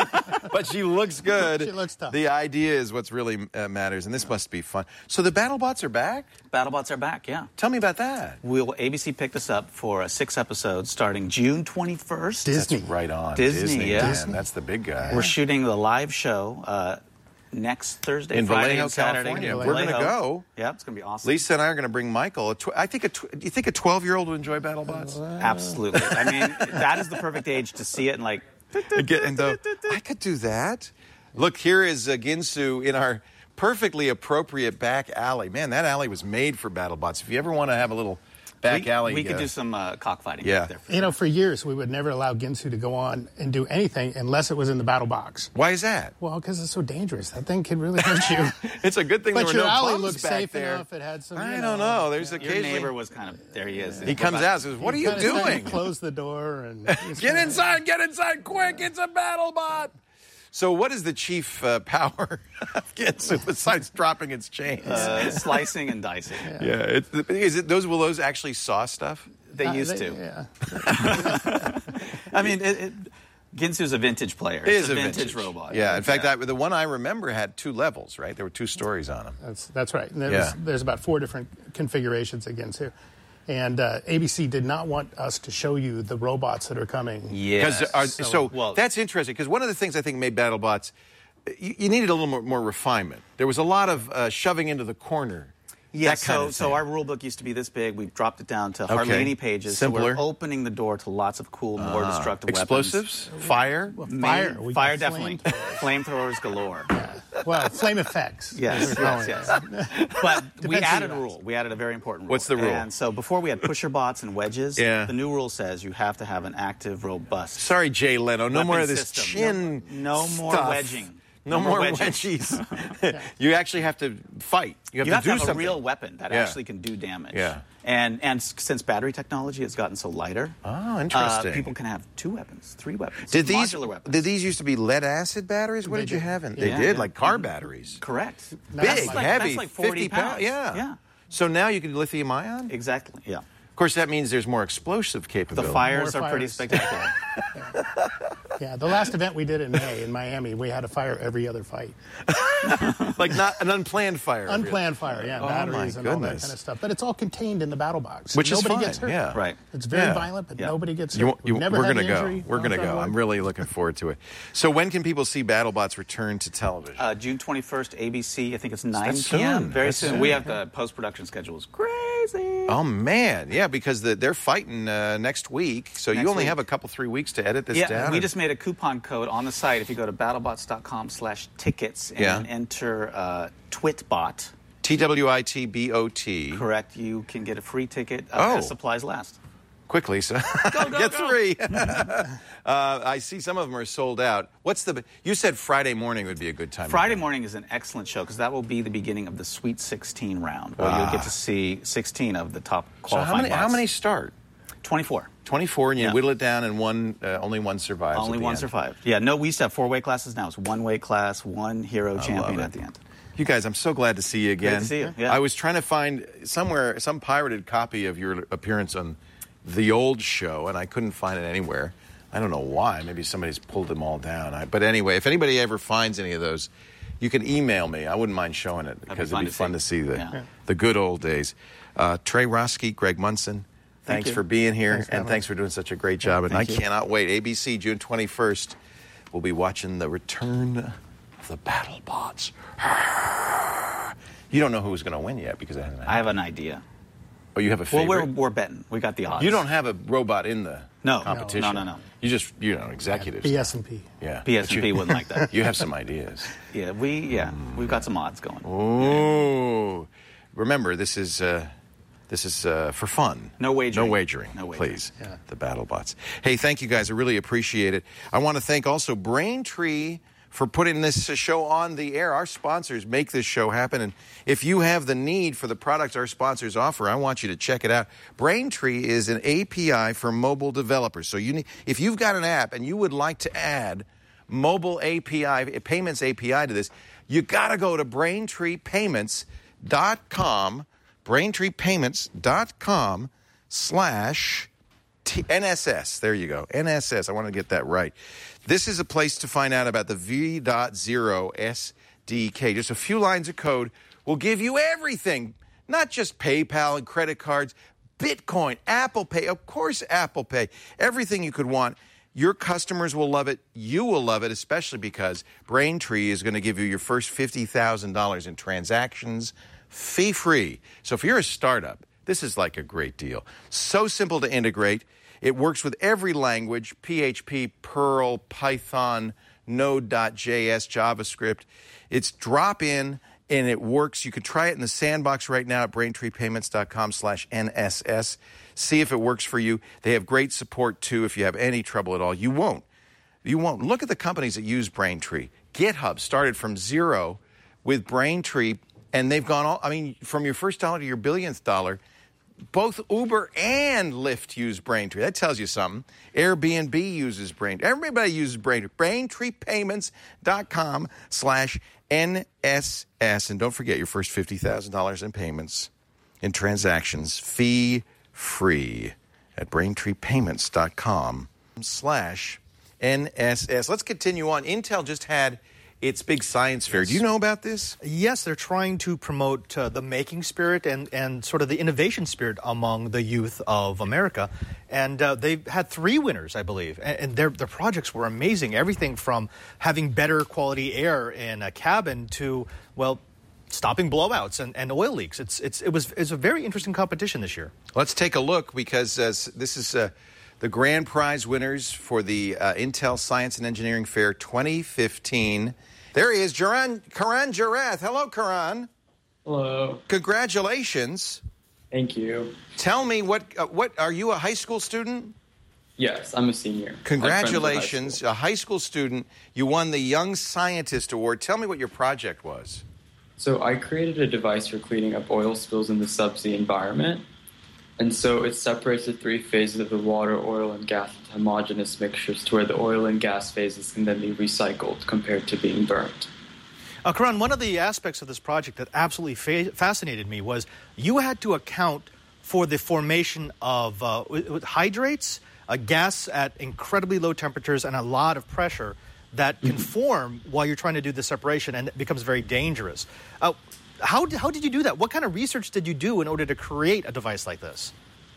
But she looks good. She looks tough. The idea is what's really uh, matters, and this must be fun. So the BattleBots are back? BattleBots are back, yeah. Tell me about that. We'll, A B C picked us up for uh, six episodes starting June twenty-first. Disney. That's right on. Disney, yeah. man, that's the big guy. We're shooting the live show uh, next Thursday, In Friday, Vallejo, and Saturday. California. In We're gonna Vallejo. go. Yeah, it's going to be awesome. Lisa and I are going to bring Michael. A tw- I think a tw- do you think a twelve-year-old would enjoy BattleBots? Absolutely. I mean, that is the perfect age to see it and like. Get- and the- I could do that. Look, here is uh, Ginsu in our perfectly appropriate back alley. Man, that alley was made for BattleBots. If you ever want to have a little back we, alley, We could uh, do some uh, cockfighting. Yeah. Right there. You know, for years, we would never allow Ginsu to go on and do anything unless it was in the battle box. Why is that? Well, because it's so dangerous. That thing could really hurt you. It's a good thing But there were your no alley bums looked back safe there. enough. It had some. I you don't know. There's Your occasionally neighbor was kind of there. He is. he comes out and says, "What are you Kinda started to doing? Close the door and Get inside! Get inside quick! It's a BattleBot." So, what is the chief uh, power of Ginsu besides dropping its chains? Uh, slicing and dicing. yeah, it's, is it those? Will those actually saw stuff? They Uh, used they- to. Yeah. I mean, it, it, Ginsu's a vintage player. It It's is a a vintage, vintage robot. Yeah, in fact, I, the one I remember had two levels. Right, there were two stories on them. That's that's right. And there's, Yeah. there's about four different configurations of Ginsu. And uh, A B C did not want us to show you the robots that are coming. Yes. So, So- so well- that's interesting because one of the things I think made BattleBots, you, you needed a little more, more refinement. There was a lot of uh, shoving into the corner. Yeah, that kind so, of so thing. our rule book used to be this big. We've dropped it down to hardly Okay. any pages. Simpler. So we're opening the door to lots of cool, more Ah. destructive Explosives? weapons. Fire? Well, fire. Main- We fire, got definitely. Flamethrowers galore. Well, flame effects. Yes, as we're calling yes, it. yes. But we Depends who added you a rule. We added a very important rule. What's the rule? And so before we had pusher bots and wedges, Yeah. the new rule says you have to have an active, robust. Sorry, Jay Leno. No weapon more of this system. chin No, no more stuff. wedging. No, more wedges. wedgies. You actually have to fight. You have You to have do to have something. a real weapon that Yeah. actually can do damage. Yeah. And and s- since battery technology has gotten so lighter, Oh, uh, interesting. people can have two weapons, three weapons, Did these modular weapons. did these used to be lead acid batteries? What They did you did. have in? Yeah. They Yeah. did, Yeah. like car batteries. Correct. Big, That's like- heavy, that's like forty fifty pounds. Yeah. Yeah. So now you can lithium ion? Exactly. Yeah. Of course, that means there's more explosive The capability. fires More are pretty fires. spectacular. Yeah, the last event we did in May in Miami, we had a fire every other fight. Like not an unplanned fire. Unplanned fire, yeah, Oh, batteries my and all that goodness. kind of stuff. But it's all contained in the battle box. Which is nobody fine, gets hurt. yeah. Right. It's very Yeah. violent, but Yeah. nobody gets hurt. You, We've you, never we're had going to an go. injury. We're going to knock on go. wood. I'm really looking forward to it. So when can people see BattleBots return to television? Uh, June twenty-first, A B C. I think it's nine That's p m soon. Very That's soon. soon. We have the post-production schedule is crazy. Oh man, yeah, because the, they're fighting uh, next week, so Next you only week. have a couple three weeks to edit this yeah, down. we and- just made a coupon code on the site. If you go to battlebots dot com slash tickets and Yeah. enter uh, TWITBOT, T W I T B O T. correct, you can get a free ticket uh, Oh. as supplies last. Quickly, so go, get go. three. uh, I see some of them are sold out. What's the? You said Friday morning would be a good time. to Friday go. morning is an excellent show because that will be the beginning of the Sweet sixteen round, where Ah. you'll get to see sixteen of the top So qualifying how many? How bots. many start? twenty-four. Twenty-four, and you Yeah. whittle it down, and one uh, only one survives. Only at the one end. survived. Yeah, no, we used to have four weight classes. Now it's one weight class, one hero champion it. at the end. You guys, I'm so glad to see you again. Great to see you, yeah. I was trying to find somewhere some pirated copy of your appearance on the old show, and I couldn't find it anywhere. I don't know why. Maybe somebody's pulled them all down. I, but anyway, if anybody ever finds any of those, you can email me. I wouldn't mind showing it because fun it'd be to fun see. to see the Yeah. the good old days. Uh, Trey Roski, Greg Munson. Thank Thanks you. for being here, Thanks for and having thanks us. for doing such a great job. And I thank you. cannot wait. A B C, June twenty-first, we'll be watching the return of the BattleBots. You don't know who's going to win yet because I haven't. I have an idea. Oh, you have a Well, favorite? we're, we're betting. We got the odds. You don't have a robot in the No. competition. No, no, no. You just, you know, executives. B S and P. Yeah. P S But and P you- wouldn't like that. You have some ideas. Yeah, we yeah we've got some odds going. Ooh. Remember, this is uh, this is uh, for fun. No wagering. No wagering. No wagering. Please. The BattleBots. Hey, thank you guys. I really appreciate it. I want to thank also Braintree for putting this show on the air. Our sponsors make this show happen. And if you have the need for the products our sponsors offer, I want you to check it out. Braintree is an A P I for mobile developers. So you need, if you've got an app and you would like to add mobile A P I, payments A P I to this, you got to go to braintree payments dot com, braintree payments dot com slash T- N S S. There you go. N S S. I want to get that right. This is a place to find out about the V zero S D K. Just a few lines of code will give you everything, not just PayPal and credit cards, Bitcoin, Apple Pay, of course Apple Pay, everything you could want. Your customers will love it. You will love it, especially because Braintree is going to give you your first fifty thousand dollars in transactions fee-free. So if you're a startup, this is like a great deal. So simple to integrate. It works with every language, P H P, Perl, Python, Node dot J S, JavaScript. It's drop-in, and it works. You can try it in the sandbox right now at braintree payments dot com slash N S S. See if it works for you. They have great support, too, if you have any trouble at all. You won't. You won't. Look at the companies that use Braintree. GitHub started from zero with Braintree, and they've gone all, I mean, from your first dollar to your billionth dollar, both Uber and Lyft use Braintree. That tells you something. Airbnb uses Braintree. Everybody uses Braintree. braintree payments dot com slash N S S. And don't forget your first fifty thousand dollars in payments, in transactions, fee-free at braintree payments dot com slash N S S. Let's continue on. Intel just had its big science fair. Yes. Do you know about this? Yes, they're trying to promote uh, the making spirit and, and sort of the innovation spirit among the youth of America. And uh, they've had three winners, I believe. And, and their, their projects were amazing. Everything from having better quality air in a cabin to, well, stopping blowouts and, and oil leaks. It's, it's, it was it's a very interesting competition this year. Let's take a look because uh, this is uh, the grand prize winners for the uh, Intel Science and Engineering Fair twenty fifteen. There he is, Karan, Karan Jarath. Hello, Karan. Hello. Congratulations. Thank you. Tell me, what uh, what are you, a high school student? Yes, I'm a senior. Congratulations, high a high school student. You won the Young Scientist Award. Tell me what your project was. So I created a device for cleaning up oil spills in the subsea environment. And so it separates the three phases of the water, oil, and gas into homogeneous mixtures to where the oil and gas phases can then be recycled compared to being burnt. Uh, Karan, one of the aspects of this project that absolutely fa- fascinated me was you had to account for the formation of uh, hydrates, a gas at incredibly low temperatures and a lot of pressure that can form while you're trying to do the separation, and it becomes very dangerous. Uh, How, how did you do that? What kind of research did you do in order to create a device like this?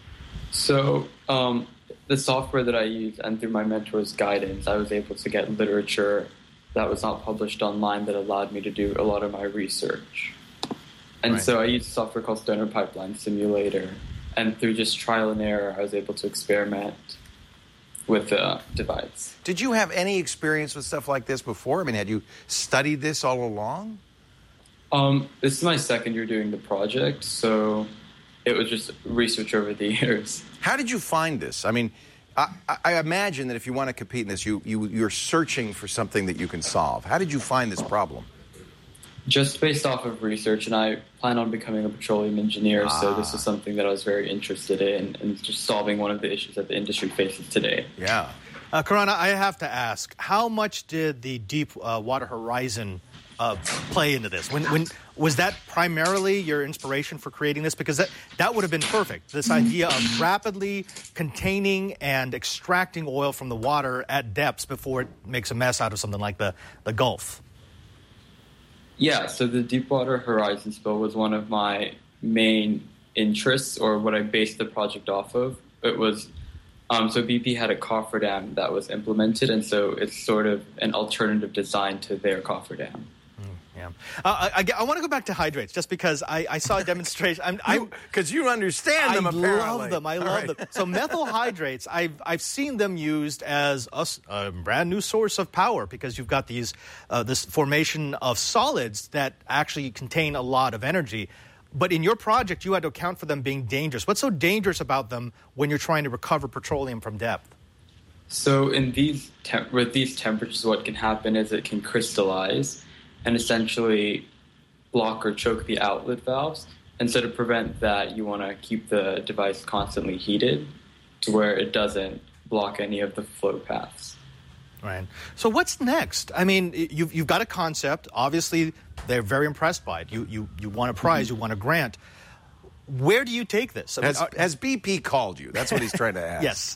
So um, the software that I used and through my mentor's guidance, I was able to get literature that was not published online that allowed me to do a lot of my research. And right. so I used a software called Stoner Pipeline Simulator. And through just trial and error, I was able to experiment with the device. Did you have any experience with stuff like this before? I mean, had you studied this all along? Um, this is my second year doing the project, so it was just research over the years. How did you find this? I mean, I, I imagine that if you want to compete in this, you, you, you're searching for something that you can solve. How did you find this problem? Just based off of research, and I plan on becoming a petroleum engineer, ah. so this is something that I was very interested in, and just solving one of the issues that the industry faces today. Yeah. Uh, Karan, I have to ask, how much did the Deep uh, Water Horizon Uh, play into this? When, when was that primarily your inspiration for creating this? Because that, that would have been perfect. This idea of rapidly containing and extracting oil from the water at depths before it makes a mess out of something like the, the Gulf. Yeah, so the Deepwater Horizon spill was one of my main interests, or what I based the project off of. It was Um, so B P had a cofferdam that was implemented, and so it's sort of an alternative design to their cofferdam. Yeah, uh, I, I want to go back to hydrates just because I, I saw a demonstration. Because you, you understand them, I apparently. I love them. I All love right. them. So methyl hydrates, I've I've seen them used as a, a brand new source of power because you've got these uh, this formation of solids that actually contain a lot of energy. But in your project, you had to account for them being dangerous. What's so dangerous about them when you're trying to recover petroleum from depth? So in these te- with these temperatures, what can happen is it can crystallize and essentially block or choke the outlet valves. And so to prevent that, you want to keep the device constantly heated to where it doesn't block any of the flow paths. Right. So what's next? I mean, you've, you've got a concept. Obviously, they're very impressed by it. You you, you won a prize. Mm-hmm. You won a grant. Where do you take this? I mean, has, has B P called you? That's what he's trying to ask. Yes.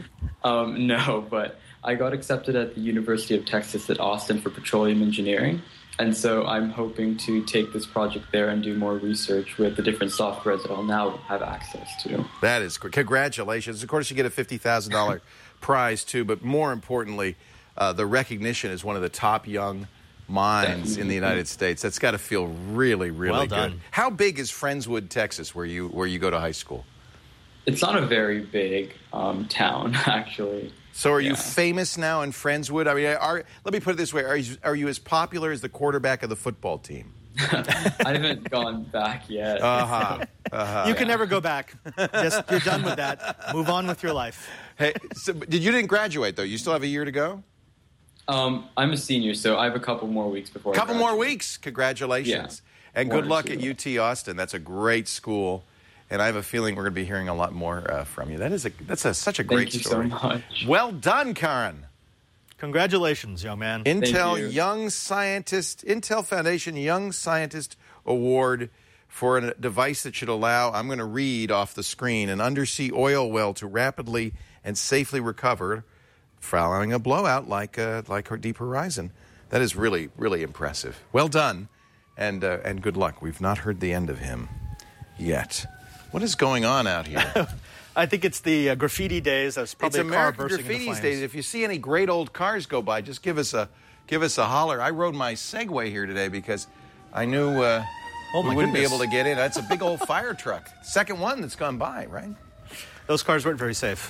um, no, but I got accepted at the University of Texas at Austin for petroleum engineering. And so I'm hoping to take this project there and do more research with the different softwares that I'll now have access to. That is great. Congratulations. Of course, you get a fifty thousand dollars prize, too. But more importantly, uh, the recognition as one of the top young minds Definitely. in the United States. That's got to feel really, really well good. Done. How big is Friendswood, Texas, where you where you go to high school? It's not a very big um, town, actually. So are yeah. you famous now in Friendswood? I mean, are, let me put it this way. Are you, are you as popular as the quarterback of the football team? I haven't gone back yet. Uh-huh. Uh-huh. You can never go back. Just, you're done with that. Move on with your life. Hey, so, did you didn't graduate, though? You still have a year to go? Um, I'm a senior, so I have a couple more weeks before A couple I graduate. more weeks. Congratulations. Yeah. And good One luck two. at U T Austin. That's a great school. And I have a feeling we're going to be hearing a lot more uh, from you. That is a that's a, such a great Thank you story. so much. Well done, Karan. Congratulations, young man. Intel you. Young Scientist, Intel Foundation Young Scientist Award for a device that should allow, I'm going to read off the screen, an undersea oil well to rapidly and safely recover following a blowout like uh, like Deep Horizon. That is really, really impressive. Well done, and uh, and good luck. We've not heard the end of him yet. What is going on out here? I think it's the uh, graffiti days. That's probably it's a car American bursting into Graffiti's flames. days. If you see any great old cars go by, just give us a give us a holler. I rode my Segway here today because I knew uh, Oh, we my wouldn't goodness. be able to get in. That's a big old fire truck. Second one that's gone by, right? Those cars weren't very safe.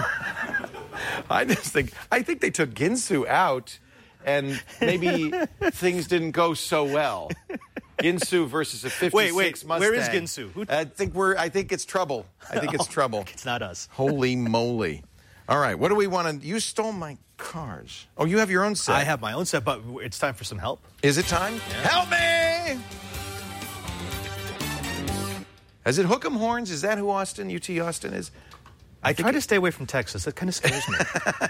I just think I think they took Ginsu out, and maybe things didn't go so well. Ginsu versus a fifty-six Wait, wait, Mustang. where is Ginsu? Who- I think we're. I think it's trouble. I think it's trouble. It's not us. Holy moly! All right, what do we want to? You stole my cars. Oh, you have your own set. I have my own set, but it's time for some help. Is it time? Help me! Is it Hook'em Horns? Is that who Austin, U T Austin is? I try to stay away from Texas. That kind of scares me.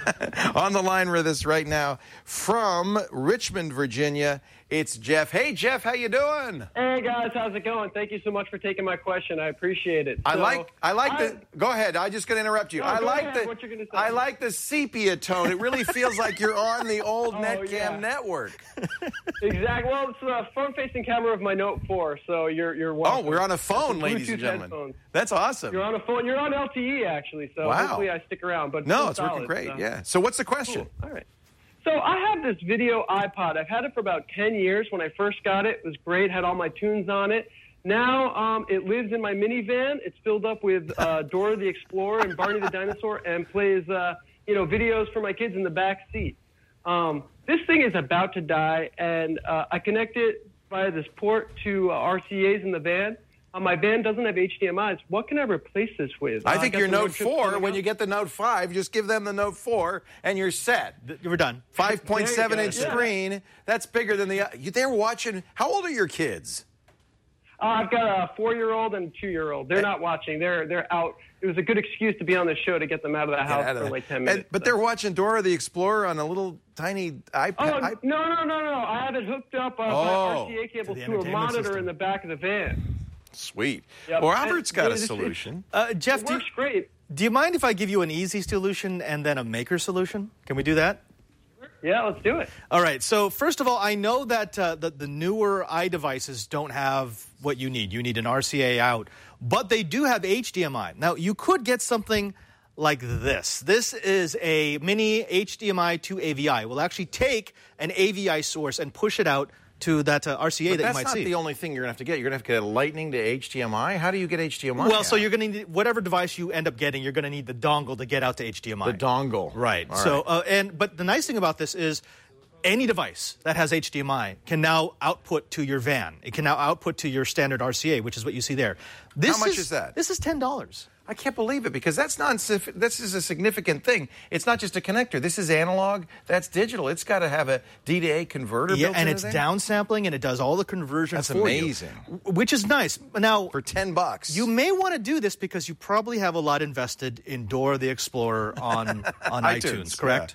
On the line with us right now from Richmond, Virginia, it's Jeff. Hey, Jeff, how you doing? Hey guys, how's it going? Thank you so much for taking my question. I appreciate it. I So, like I like I- the go ahead. I'm just going to interrupt you. No, I go like ahead. the What you're gonna say. I like the sepia tone. It really feels like you're on the old Oh, Netcam yeah. network. Exactly. Well, it's the front-facing camera of my Note four, so you're you're. Oh, welcome. we're on a phone, It's ladies and Bluetooth gentlemen. headphones. That's awesome. You're on a phone. You're on L T E actually, so Wow. hopefully I stick around. But No, still it's working solid, great. so. Yeah. So what's the question? Cool. All right. So I have this video iPod. I've had it for about ten years. When I first got it, it was great, had all my tunes on it. Now um, it lives in my minivan. It's filled up with uh, Dora the Explorer and Barney the Dinosaur, and plays uh, you know videos for my kids in the back seat. Um, this thing is about to die, and uh, I connect it via this port to uh, R C As in the van. Uh, my van doesn't have H D M Is. What can I replace this with? I Uh, think got your some Note road trips four, coming when up. you get the Note five, just give them the Note four and you're set. We're done. five point seven There you inch go. Yeah. screen. That's bigger than the. You- They're watching. How old are your kids? Uh, I've got a four-year-old and a two-year-old. They're not watching. They're they're out. It was a good excuse to be on the show to get them out of the house Out of for the- like ten and- minutes. but they're watching Dora the Explorer on a little tiny iPad. Oh I- no no no no! I have it hooked up uh, Oh. by R C A cable To the to, a entertainment monitor system. in the back of the van. Sweet. Yep. Well, Robert's And got a this is- solution. Uh, Jeff, It do you, works great. do you mind if I give you an easy solution and then a maker solution? Can we do that? Yeah, let's do it. All right. So first of all, I know that uh, the, the newer iDevices don't have what you need. You need an R C A out, but they do have H D M I. Now you could get something like this. This is a mini H D M I to A V I. We'll actually take an A V I source and push it out to that uh, R C A But that that's you might not see. the only thing you're going to have to get. You're going to have to get a Lightning to H D M I. How do you get H D M I? well, so out? you're going to need whatever device you end up getting. You're going to need the dongle to get out to H D M I. the dongle. Right. All so, right. Uh, and but the nice thing about this is, any device that has H D M I can now output to your van. It can now output to your standard R C A, which is what you see there. This How much is that? This is ten dollars. I can't believe it because that's not. This is a significant thing. It's not just a connector. This is analog. That's digital. It's got to have a D to A converter. Yeah, built and into it's there. downsampling, and it does all the conversion That's for you, amazing. w- which is nice. Now, for ten bucks, you may want to do this because you probably have a lot invested in Dora the Explorer on on iTunes, iTunes, correct?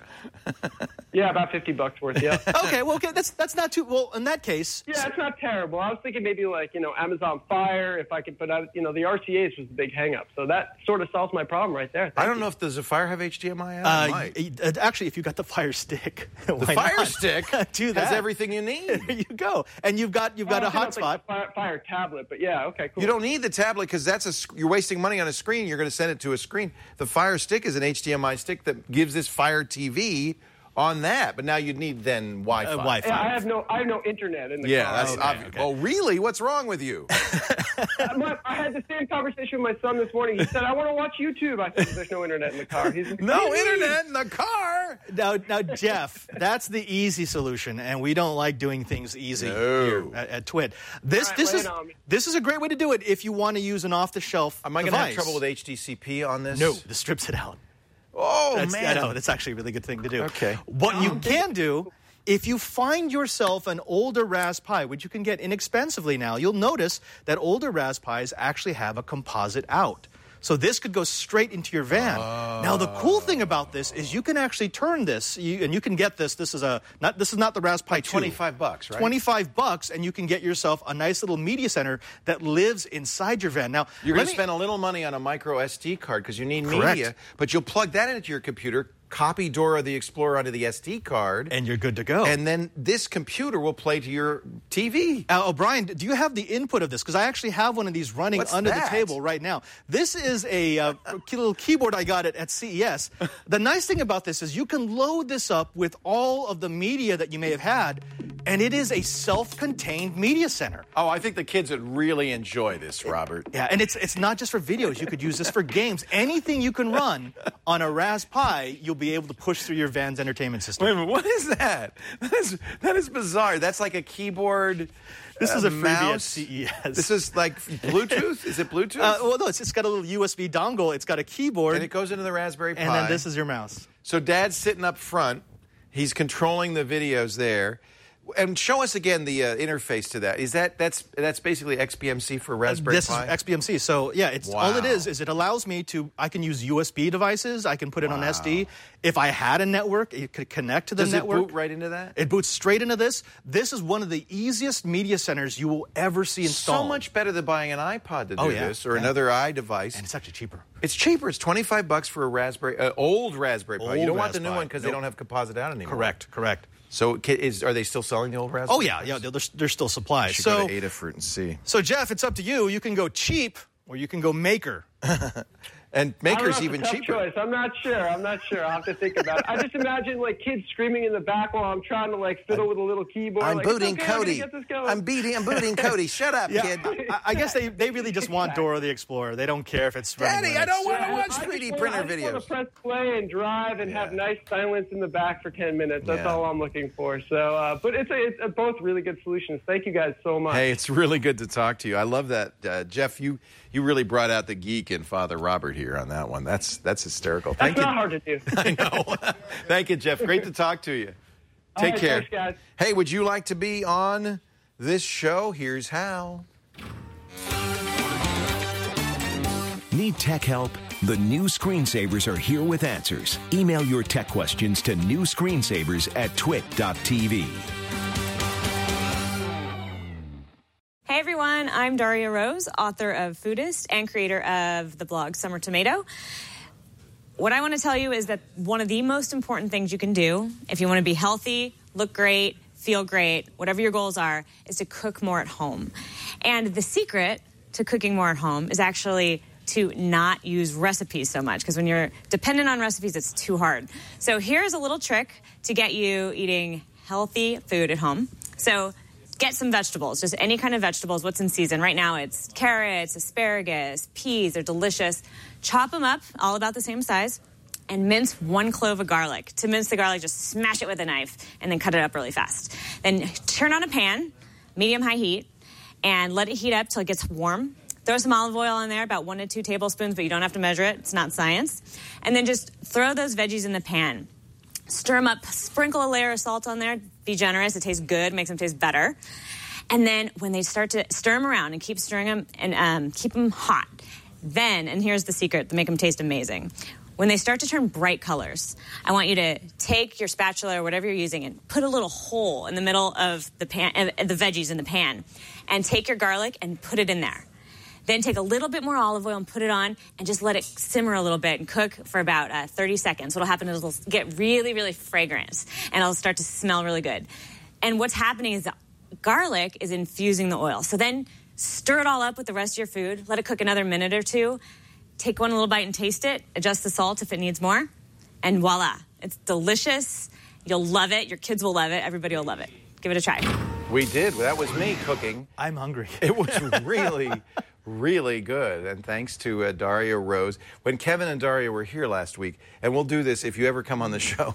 Yeah, about fifty bucks worth. Yeah. Okay, well, okay, that's that's not too well. In that case, Yeah, it's not terrible. I was thinking maybe like, you know, Amazon Fire, if I could put out, you know, the R C As was the big hang-up. So that sort of solves my problem right there. I don't know if does the Fire have H D M I out? Uh, It might. y- uh, actually, if you got the Fire Stick, The why Fire not? Stick do has that. everything you need. There you go, and you've got you've got Oh, a I think hotspot. it's like the Fire, Fire tablet, but yeah, okay, cool. You don't need the tablet because that's a sc- you're wasting money on a screen. You're going to send it to a screen. The Fire Stick is an H D M I stick that gives this Fire T V on that. But now you'd need then Wi-Fi. Uh, Wi-Fi. Yeah, I have no, I have no internet in the Yeah, car. that's Okay, obvious. okay. Oh, really? What's wrong with you? My- I had the same conversation with my son this morning. He said, "I want to watch YouTube." I said, "There's no internet in the car." He's No internet in the car. Now, now, Jeff, that's the easy solution, and we don't like doing things easy No. here at, at Twit. This, All right, this lay is it on me. this is a great way to do it if you want to use an off-the-shelf Am I going device. to have trouble with H D C P on this? No, this strips it out. Oh, That's, man. I know, that's actually a really good thing to do. Okay. What you can do, if you find yourself an older Raspberry, which you can get inexpensively now, you'll notice that older Raspberries actually have a composite out. So this could go straight into your van. Now the cool thing about this is you can actually turn this, you, and you can get this. This is a not. This is not the Raspberry two. twenty-five bucks, right? Twenty-five bucks, and you can get yourself a nice little media center that lives inside your van. Now You're let going to me- spend a little money on a micro S D card because you need Correct. media, but you'll plug that into your computer, copy Dora the Explorer onto the S D card. And you're good to go. And then this computer will play to your T V. Uh, O'Brien, do you have the input of this? Because I actually have one of these running What's under that? the table right now. This is a uh, little keyboard I got it at C E S. The nice thing about this is you can load this up with all of the media that you may have had, and it is a self-contained media center. Oh, I think the kids would really enjoy this, Robert. Yeah, and it's it's not just for videos. You could use this for games. Anything you can run on a Raspberry Pi, you'll be able to push through your van's entertainment system. Wait a minute, what is that? That is, that is bizarre. That's like a keyboard. This uh, is a freebie at mouse. C E S. This is like Bluetooth? Is it Bluetooth? Uh, well, no, it's, it's got a little U S B dongle. It's got a keyboard. And it goes into the Raspberry Pi. And then this is your mouse. So Dad's sitting up front. He's controlling the videos there. And show us again the uh, interface to that. Is that that's that's basically X B M C for Raspberry this Pi? This is X B M C. So yeah, it's Wow. all it is is it allows me to I can use U S B devices. I can put it on S D. If I had a network, it could connect to the Does network. it boot right into that? It boots straight into this. This is one of the easiest media centers you will ever see installed. So much better than buying an iPod to do Oh, yeah. this or Yeah. another iDevice. And it's actually cheaper. It's cheaper. It's twenty-five bucks for a Raspberry, uh, old Raspberry Pi. Old You don't want the new Raspberry. one because they Nope. don't have composite out anymore. Correct, correct. So ca- is, are they still selling the old Raspberry Oh yeah, yeah. There's, there's still supplies. I should So go to Adafruit and see. So Jeff, it's up to you. You can go cheap or you can go maker. And I don't know, Maker's it's even a tough cheaper. Choice. I'm not sure. I'm not sure. I'll have to think about it. I just imagine like kids screaming in the back while I'm trying to like fiddle with a little keyboard. I'm like, booting it's okay, I'm gonna Cody. get this going. I'm beating. I'm booting Cody. Shut up, Yeah, kid. I, I guess they, they really just want Dora the Explorer. They don't care if it's running Daddy, I Linux. don't want to Yeah, watch I three D just printer wanna, I just videos. want to press play and drive and have nice silence in the back for ten minutes. That's Yeah. all I'm looking for. So, uh, but it's, a, it's a, both really good solutions. Thank you guys so much. Hey, it's really good to talk to you. I love that, uh, Jeff. You you really brought out the geek in Father Robert here on that one. That's that's hysterical. That's Thank not you. hard to do. I know. Thank you, Jeff. Great to talk to you. All Take right, care. thanks, guys. Hey, would you like to be on this show? Here's how. Need tech help? The new screensavers are here with answers. Email your tech questions to new screensavers at twit dot t v. Hey everyone, I'm Daria Rose, author of Foodist and creator of the blog Summer Tomato. What I want to tell you is that one of the most important things you can do if you want to be healthy, look great, feel great, whatever your goals are, is to cook more at home. And the secret to cooking more at home is actually to not use recipes so much, because when you're dependent on recipes, it's too hard. So here's a little trick to get you eating healthy food at home. So get some vegetables, just any kind of vegetables. What's in season? Right now it's carrots, asparagus, peas. They're delicious. Chop them up, all about the same size, and mince one clove of garlic. To mince the garlic, just smash it with a knife and then cut it up really fast. Then turn on a pan, medium-high heat, and let it heat up till it gets warm. Throw some olive oil in there, about one to two tablespoons, but you don't have to measure it. It's not science. And then just throw those veggies in the pan. Stir them up, sprinkle a layer of salt on there. Be generous. It tastes good, makes them taste better. And then when they start to stir them around and keep stirring them and um, keep them hot, then, and here's the secret to make them taste amazing. When they start to turn bright colors, I want you to take your spatula or whatever you're using and put a little hole in the middle of the pan, uh, the veggies in the pan, and take your garlic and put it in there. Then take a little bit more olive oil and put it on and just let it simmer a little bit and cook for about uh, thirty seconds. What'll happen is it'll get really, really fragrant and it'll start to smell really good. And what's happening is the garlic is infusing the oil. So then stir it all up with the rest of your food. Let it cook another minute or two. Take one little bite and taste it. Adjust the salt if it needs more. And voila. It's delicious. You'll love it. Your kids will love it. Everybody will love it. Give it a try. We did. That was me cooking. I'm hungry. It was really, really good. And thanks to uh, Daria Rose. When Kevin and Daria were here last week, and we'll do this if you ever come on the show,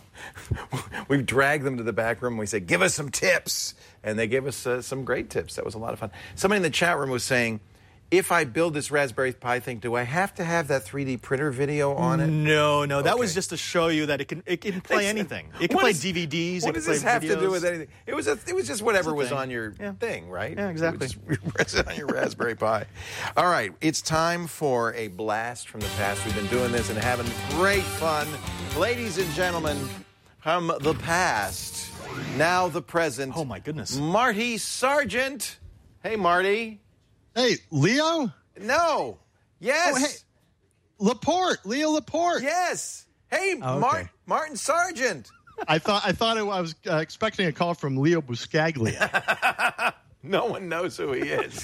we drag them to the back room and we say, give us some tips. And they gave us uh, some great tips. That was a lot of fun. Somebody in the chat room was saying, if I build this Raspberry Pi thing, do I have to have that three D printer video on it? No, no. That Okay. was just to show you that it can it can play anything. It can What play is- D V Ds. What it does can this play have videos. to do with anything? It was a, it was just whatever It's a was thing. on your Yeah. thing, right? Yeah, exactly. It was just, press it on your Raspberry Pi. All right, it's time for a blast from the past. We've been doing this and having great fun. Ladies and gentlemen, from the past, now the present. Oh, my goodness. Marty Sargent. Hey, Marty. Hey, Leo? No. Yes. Oh, hey. Laporte. Leo Laporte. Yes. Hey, Oh, okay. Mart- Martin Sargent. I thought I thought it, I was uh, expecting a call from Leo Buscaglia. No one knows who he is.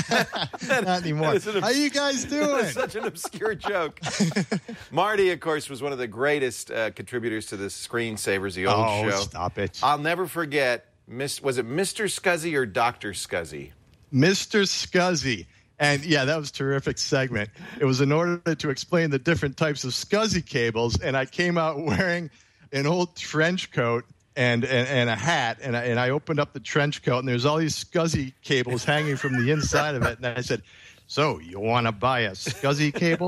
Not anymore. That is an How you guys doing? That's such an obscure joke. Marty, of course, was one of the greatest uh, contributors to the Screensavers, the old Oh, show. stop it. I'll never forget, Miss, was it Mister Scuzzy or Doctor Scuzzy? Mister Scuzzy. And yeah, that was a terrific segment. It was in order to explain the different types of Scuzzy cables, and I came out wearing an old trench coat and, and, and a hat, and I, and I opened up the trench coat, and there's all these Scuzzy cables hanging from the inside of it, and I said, so you want to buy a Scuzzy cable?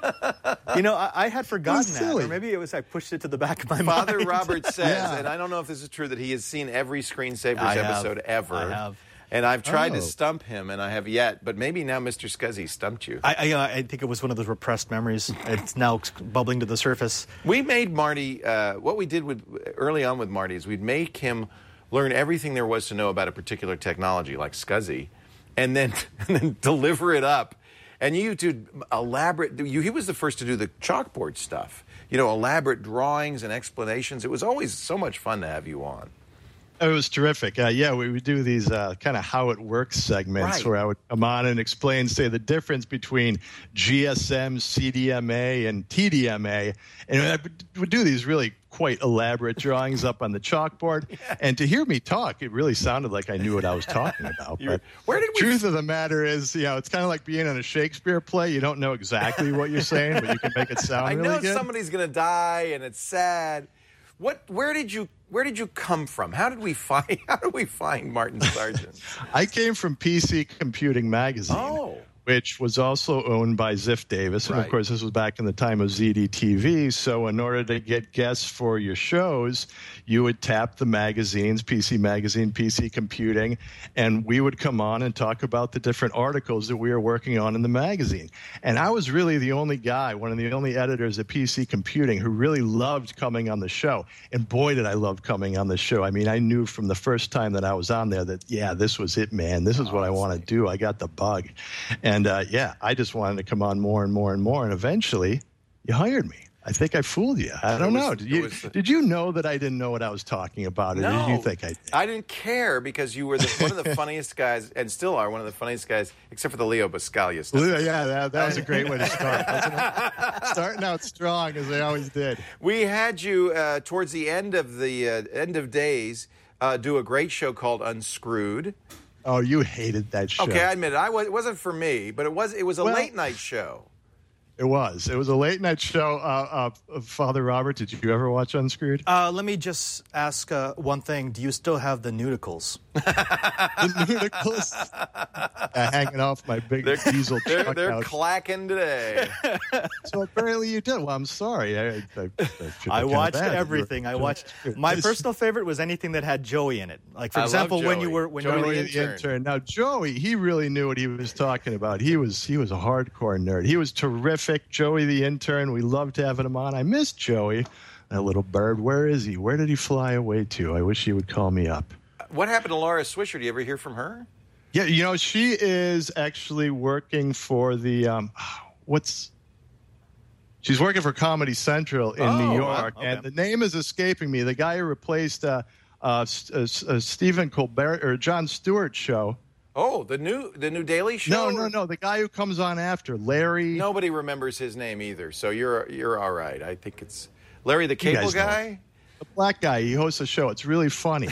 You know, I, I had forgotten that, silly. or maybe it was I pushed it to the back of my Father mind. Robert says, Yeah. and I don't know if this is true, that he has seen every Screensavers I have. episode ever. I have. And I've tried Oh. to stump him, and I have yet. But maybe now Mister Scuzzy stumped you. I, I, uh, I think it was one of those repressed memories. It's now bubbling to the surface. We made Marty, uh, what we did with early on with Marty is we'd make him learn everything there was to know about a particular technology, like Scuzzy, and then, and then deliver it up. And you did elaborate, you, he was the first to do the chalkboard stuff. You know, elaborate drawings and explanations. It was always so much fun to have you on. It was terrific. Uh, yeah, we would do these uh, kind of how it works segments Right. where I would come on and explain, say, the difference between G S M, C D M A, and T D M A. And I would- would do these really quite elaborate drawings up on the chalkboard. Yeah. And to hear me talk, it really sounded like I knew what I was talking about. But where did we... truth of the matter is, you know, it's kind of like being in a Shakespeare play. You don't know exactly what you're saying, but you can make it sound I really know good. somebody's going to die, and it's sad. What? Where did you? Where did you come from? How did we find? How did we find Martin Sargent? I came from P C Computing Magazine, Oh. which was also owned by Ziff Davis. And, Right. of course, this was back in the time of Z D T V. So in order to get guests for your shows, you would tap the magazines, P C Magazine, P C Computing, and we would come on and talk about the different articles that we were working on in the magazine. And I was really the only guy, one of the only editors at P C Computing who really loved coming on the show. And boy, did I love coming on the show. I mean, I knew from the first time that I was on there that, yeah, this was it, man. This is what I want to do. I got the bug. And, uh, yeah, I just wanted to come on more and more and more. And eventually, you hired me. I think I fooled you. I don't It was- know. Did it you, was the- did you know that I didn't know what I was talking about? Or No, did you think I did? I didn't care because you were the, one of the funniest guys, and still are one of the funniest guys, except for the Leo Buscaglia stuff. Yeah, that, that was a great way to start, wasn't it? Starting out strong, as they always did. We had you uh, towards the end of the uh, end of days uh, do a great show called Unscrewed. Oh, you hated that show. Okay, I admit it. I was, it wasn't for me, but it was. It was a Well- late night show. It was. It was a late night show. Uh, uh, Father Robert, did you ever watch Unscrewed? Uh, let me just ask uh, one thing. Do you still have the nudicles? The nudicles uh, hanging off my big They're, diesel they're, truck they're out. clacking today. So apparently you did. Well, I'm sorry. I, I, I, should've I kinda watched bad. everything. I watched. My personal favorite was anything that had Joey in it. Like, for I love example, when you Joey. were when Joey you were the Joey the intern. intern. Now Joey, he really knew what he was talking about. He was he was a hardcore nerd. He was terrific. Joey the intern. We loved having him on. I missed Joey, that little bird. Where is he? Where did he fly away to? I wish he would call me up. What happened to Laura Swisher? Do you ever hear from her? Yeah, you know, she is actually working for the um, what's. She's working for Comedy Central in Oh, New wow. York, Okay. and the name is escaping me. The guy who replaced uh, uh, S- uh, S- uh, Stephen Colbert or Jon Stewart show. Oh, the new the new Daily Show. No, no, no. The guy who comes on after Larry. Nobody remembers his name either, so you're you're all right. I think it's Larry the You Cable guys know Guy. The black guy. He hosts a show. It's really funny.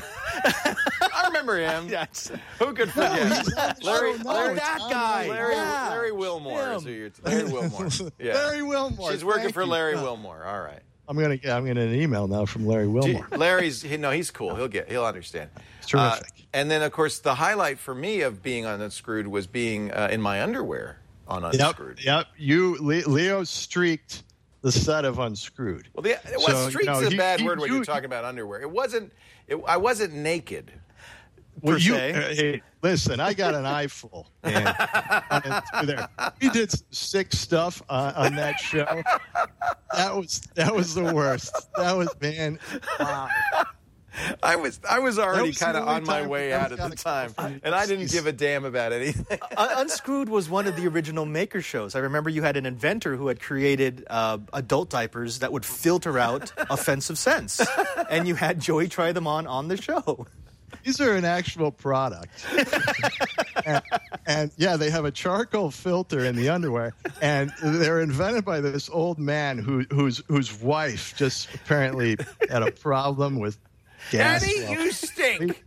I remember him. Yes. Who could forget? he's not- Larry, no, Larry, it's that not guy. Larry, Yeah. Larry Wilmore. Him. Is who you're Larry Wilmore. Yeah. Larry Wilmore. She's working thank for you. Larry Wilmore. All right. I'm gonna I'm gonna an email now from Larry Wilmore. Gee, Larry's he, no, he's cool. He'll get he'll understand. It's terrific. Uh, and then of course the highlight for me of being on Unscrewed was being uh, in my underwear on Yep, Unscrewed. yep. You Le- Leo streaked the set of Unscrewed. Well, the, it was So, you streaks know, a he- bad he- word when you- you're talking about underwear. It wasn't. It, I wasn't naked. Well, per you, se. uh, hey, listen, I got an eyeful. Man. Uh, there. We did some sick stuff on, on that show. That was that was the worst. That was man. Wow. I was I was already was the kind of only on my time way I out was at on the the time, couch. and I didn't give a damn about anything. Un- Unscrewed was one of the original Maker shows. I remember you had an inventor who had created uh, adult diapers that would filter out offensive scents, and you had Joey try them on on the show. These are an actual product. and, and yeah, they have a charcoal filter in the underwear, and they're invented by this old man who, whose whose wife just apparently had a problem with gas. Daddy, you stink.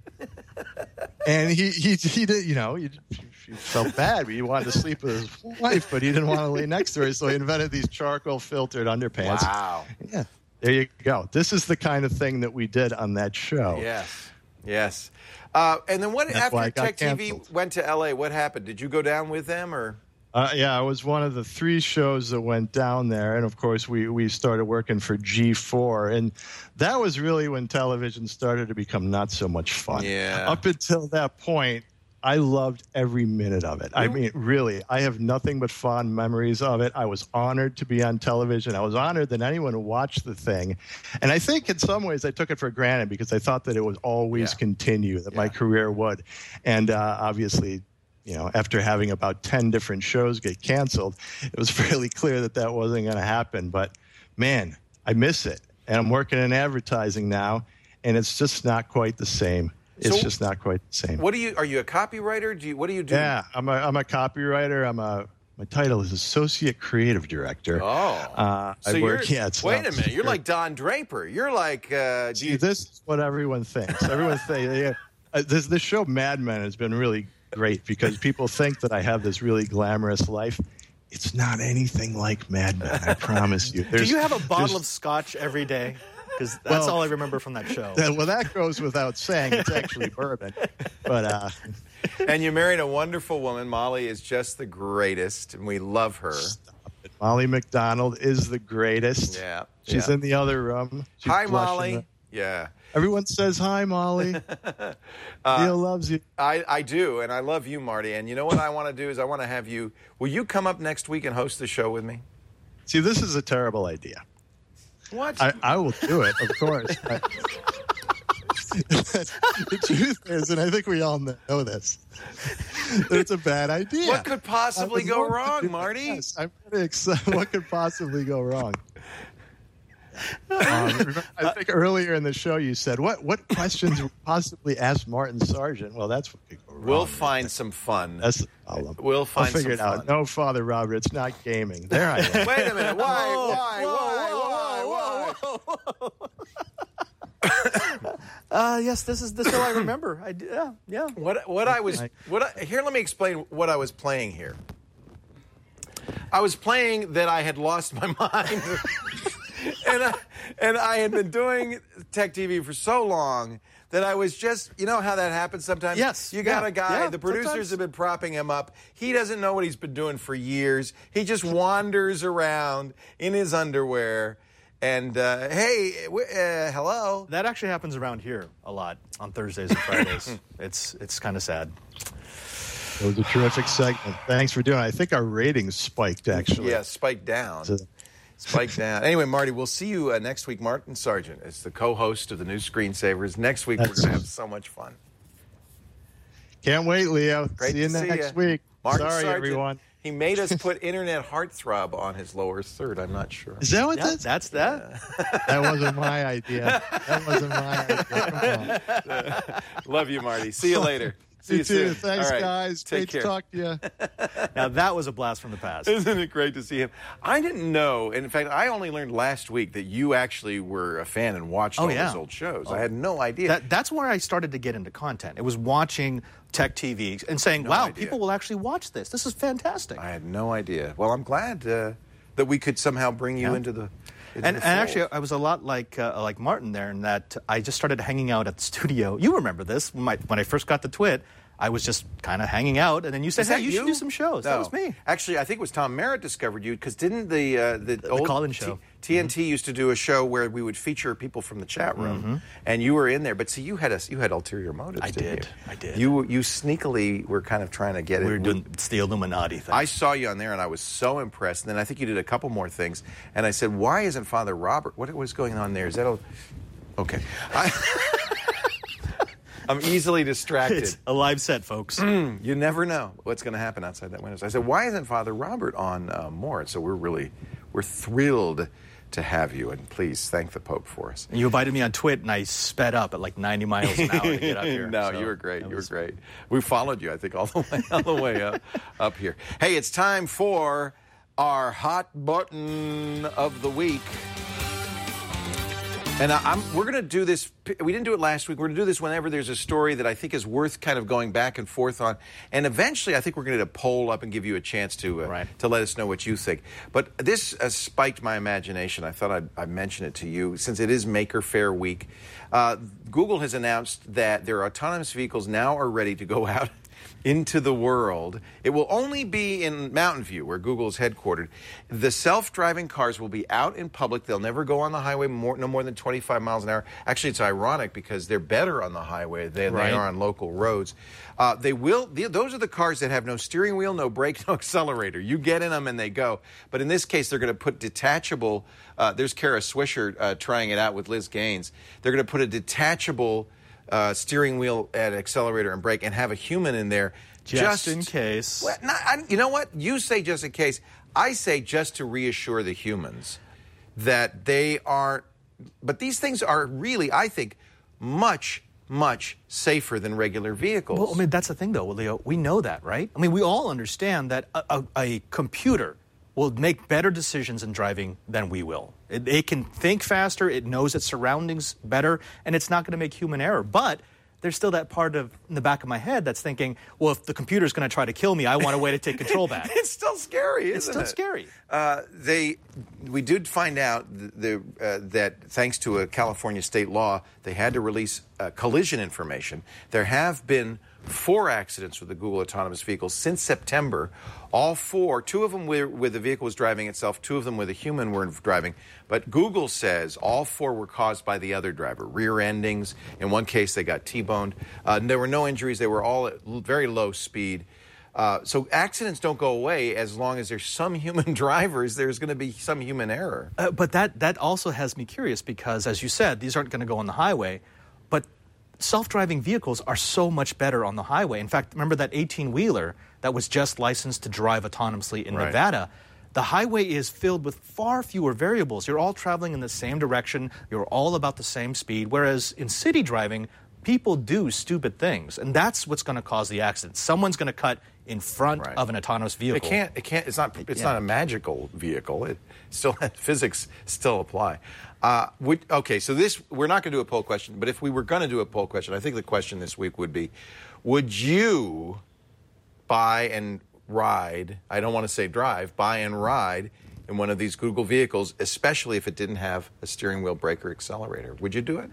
And he, he, he did, you know, he, he felt bad. He wanted to sleep with his wife, but he didn't want to lay next to her, so he invented these charcoal filtered underpants. Wow. Yeah, there you go. This is the kind of thing that we did on that show. Yes. Yes. Uh, and then what That's why after it got Tech T V canceled. went to L A? What happened? Did you go down with them or? Uh, yeah, I was one of the three shows that went down there, and of course we we started working for G four, and that was really when television started to become not so much fun. Yeah. Up until that point, I loved every minute of it. I mean, really, I have nothing but fond memories of it. I was honored to be on television. I was honored that anyone who watched the thing. And I think in some ways I took it for granted because I thought that it would always Yeah. continue, that my career would. And uh, obviously, you know, after having about ten different shows get canceled, it was fairly clear that that wasn't going to happen. But, man, I miss it. And I'm working in advertising now, and it's just not quite the same. It's So- just not quite the same. What do you? Are you a copywriter? Do you? What do you do? Yeah, I'm a I'm a copywriter. I'm a my title is associate creative director. Oh, uh, so I you're, work. Yeah, it's wait not- a minute. You're like Don Draper. You're like. Uh, do See, you, this is what everyone thinks. Everyone thinks. Yeah, uh, this this show Mad Men has been really great because people think that I have this really glamorous life. It's not anything like Mad Men. I promise you. Do There's- you have a bottle there's- of scotch every day? Because that's Well- all I remember from that show. That, well, that goes without saying. It's actually bourbon, but uh, and you married a wonderful woman. Molly is just the greatest, and we love her. Molly McDonald is the greatest. Yeah, she's yeah. in the other room. She's Hi, blushing. Molly. Yeah. Everyone says hi, Molly. Uh, Neil loves you. I, I do, and I love you, Marty. And you know what I want to do is I want to have you. Will you come up next week and host the show with me? See, this is a terrible idea. What? I, I will do it, of course. I, the truth is, and I think we all know this, that it's a bad idea. What could possibly I was go wanting to wrong, do it. Marty? Yes, I'm really excited. What could possibly go wrong? Um, I think earlier in the show you said, what what questions would possibly ask Martin Sargent? Well, that's what could go wrong. We'll find some fun. That's the problem. We'll find I'll figure some it out. fun. No, Father Robert, it's not gaming. There I am. Wait a minute. Why? Why? Why? Why? Why? Uh, yes, this is the show I remember. I, yeah, yeah. What what I was what I, here? Let me explain what I was playing here. I was playing that I had lost my mind, and I, and I had been doing Tech T V for so long that I was just, you know how that happens sometimes? Yes, You got yeah, a guy, yeah, the producers sometimes. have been propping him up. He doesn't know what he's been doing for years. He just wanders around in his underwear. And, uh, hey, w- uh, hello. That actually happens around here a lot on Thursdays and Fridays. it's it's kind of sad. It was a terrific segment. Thanks for doing it. I think our ratings spiked, actually. Yeah, spiked down. So- Spike down. Anyway, Marty, we'll see you uh, next week. Martin Sargent is the co-host of the new Screensavers. Next week, That's- we're going to have so much fun. Can't wait, Leo. Great see you to see next ya. week. Martin Sorry, Sargent, everyone. He made us put Internet Heartthrob on his lower third. I'm not sure. Is that what Yeah, that's? that's that. That wasn't my idea. That wasn't my idea. Come on. Love you, Marty. See you later. See You you too. soon. Thanks, All right. guys. Take Great care. to talk to you. Now that was a blast from the past. Isn't it great to see him? I didn't know. And in fact, I only learned last week that you actually were a fan and watched Oh, all yeah. those old shows. Oh. I had no idea. That, that's where I started to get into content. It was watching Tech T V and saying, No wow, idea. people will actually watch this. This is fantastic. I had no idea. Well, I'm glad uh, that we could somehow bring you Yeah. into the. Into And, the and fold. actually, I was a lot like uh, like Martin there in that I just started hanging out at the studio. You remember this. When, my, when I first got the Twit, I was just kind of hanging out, and then you said, Is hey, that you should do some shows. That No. was me. Actually, I think it was Tom Merritt discovered you because didn't the uh, the, The old call-in show. T- TNT used to do a show where we would feature people from the chat room, Mhm. and you were in there. But see, you had a, you had ulterior motives. I didn't did. You? I did. You you sneakily were kind of trying to get We it. were doing it's the Illuminati thing. I saw you on there, and I was so impressed. And then I think you did a couple more things, and I said, "Why isn't Father Robert? What was going on there? Is that a okay?" I, I'm easily distracted. It's a live set, folks. Mm, you never know what's going to happen outside that window. So I said, why isn't Father Robert on uh, more? So we're really, we're thrilled to have you, and please thank the Pope for us. You invited me on Twit, and I sped up at like ninety miles an hour to get up here. no, so you were great. You was... were great. We followed you, I think, all the way, all the way up, up here. Hey, it's time for our hot button of the week. And I, I'm, we're going to do this. We didn't do it last week. We're going to do this whenever there's a story that I think is worth kind of going back and forth on. And eventually, I think we're going to poll up and give you a chance to uh, right. to let us know what you think. But this uh, spiked my imagination. I thought I'd, I'd mention it to you since it is Maker Faire Week. Uh, Google has announced that their autonomous vehicles now are ready to go out into the world. It will only be in Mountain View, where Google is headquartered. The self-driving cars will be out in public. They'll never go on the highway more, no more than twenty-five miles an hour. Actually, it's ironic because they're better on the highway than right. they are on local roads. Uh, they will. The, those are the cars that have no steering wheel, no brake, no accelerator. You get in them and they go. But in this case, they're going to put detachable. Uh, there's Kara Swisher uh, trying it out with Liz Gaines. They're going to put a detachable Uh, steering wheel and accelerator and brake and have a human in there. Just, just in case. Well, not, I, you know what? You say just in case. I say just to reassure the humans that they aren't. But these things are really, I think, much, much safer than regular vehicles. Well, I mean, that's the thing, though, Leo. We know that, right? I mean, we all understand that a, a, a computer will make better decisions in driving than we will. It, it can think faster, it knows its surroundings better, and it's not going to make human error. But there's still that part of in the back of my head that's thinking, well, if the computer's going to try to kill me, I want a way to take control back. It's still scary, isn't it? It's still it? scary. Uh, they, we did find out the, uh, that thanks to a California state law, they had to release uh, collision information. There have been four accidents with the Google autonomous vehicles since September. All four, two of them where, where the vehicle was driving itself, two of them where the human were driving. But Google says all four were caused by the other driver. Rear endings. In one case, they got T-boned. Uh, there were no injuries. They were all at very low speed. Uh, so accidents don't go away as long as there's some human drivers. There's going to be some human error. Uh, but that, that also has me curious because, as you said, these aren't going to go on the highway. But self-driving vehicles are so much better on the highway. In fact, remember that eighteen-wheeler that was just licensed to drive autonomously in right. Nevada? The highway is filled with far fewer variables. You're all traveling in the same direction. You're all about the same speed. Whereas in city driving, people do stupid things. And that's what's going to cause the accident. Someone's going to cut in front right. of an autonomous vehicle. It can't, it can't, it's not, it's yeah. not a magical vehicle. It still, physics still apply. Uh, would, okay, so this, we're not going to do a poll question, but if we were going to do a poll question, I think the question this week would be, would you buy and ride, I don't want to say drive, buy and ride in one of these Google vehicles, especially if it didn't have a steering wheel, brake, or accelerator? Would you do it?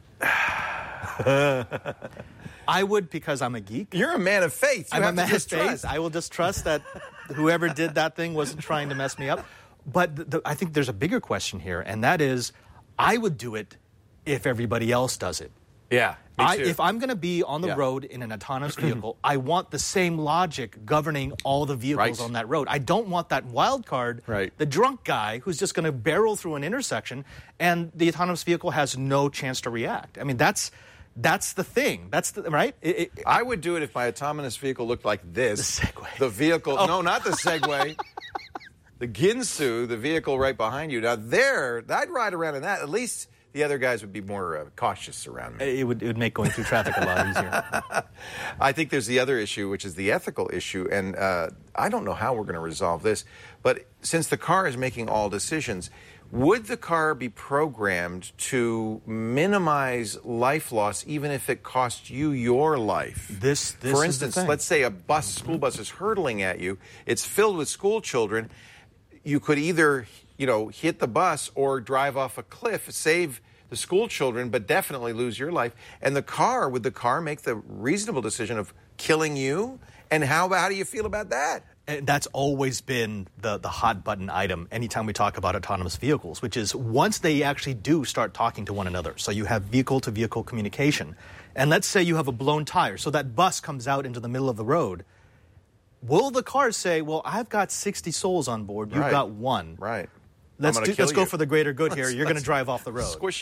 I would because I'm a geek. You're a man of faith. You I'm have a man to just of faith. trust. I will just trust that whoever did that thing wasn't trying to mess me up. But the, the, I think there's a bigger question here, and that is, I would do it if everybody else does it. Yeah, me I, too. if I'm going to be on the yeah. road in an autonomous vehicle, I want the same logic governing all the vehicles right. on that road. I don't want that wild card, right. the drunk guy who's just going to barrel through an intersection, and the autonomous vehicle has no chance to react. I mean, that's that's the thing. That's the, right? It, it, I would do it if my autonomous vehicle looked like this. The Segway. The vehicle. Oh. No, not the Segway. The Ginsu, the vehicle right behind you. Now, there, I'd ride around in that. At least the other guys would be more uh, cautious around me. It would, it would make going through traffic a lot easier. I think there's the other issue, which is the ethical issue. And uh, I don't know how we're going to resolve this. But since the car is making all decisions, would the car be programmed to minimize life loss even if it cost you your life? This, this For is the instance, thing. let's say a bus, school bus is hurtling at you. It's filled with school children. You could either, you know, hit the bus or drive off a cliff, save the school children, but definitely lose your life. And the car, would the car make the reasonable decision of killing you? And how, how do you feel about that? And that's always been the, the hot button item anytime we talk about autonomous vehicles, which is once they actually do start talking to one another. So you have vehicle-to-vehicle communication. And let's say you have a blown tire. So that bus comes out into the middle of the road. Will the car say, well, I've got sixty souls on board. You've right. got one. Right. Let's, do, let's you. go for the greater good here. Let's, You're going to drive off the road. Squish you.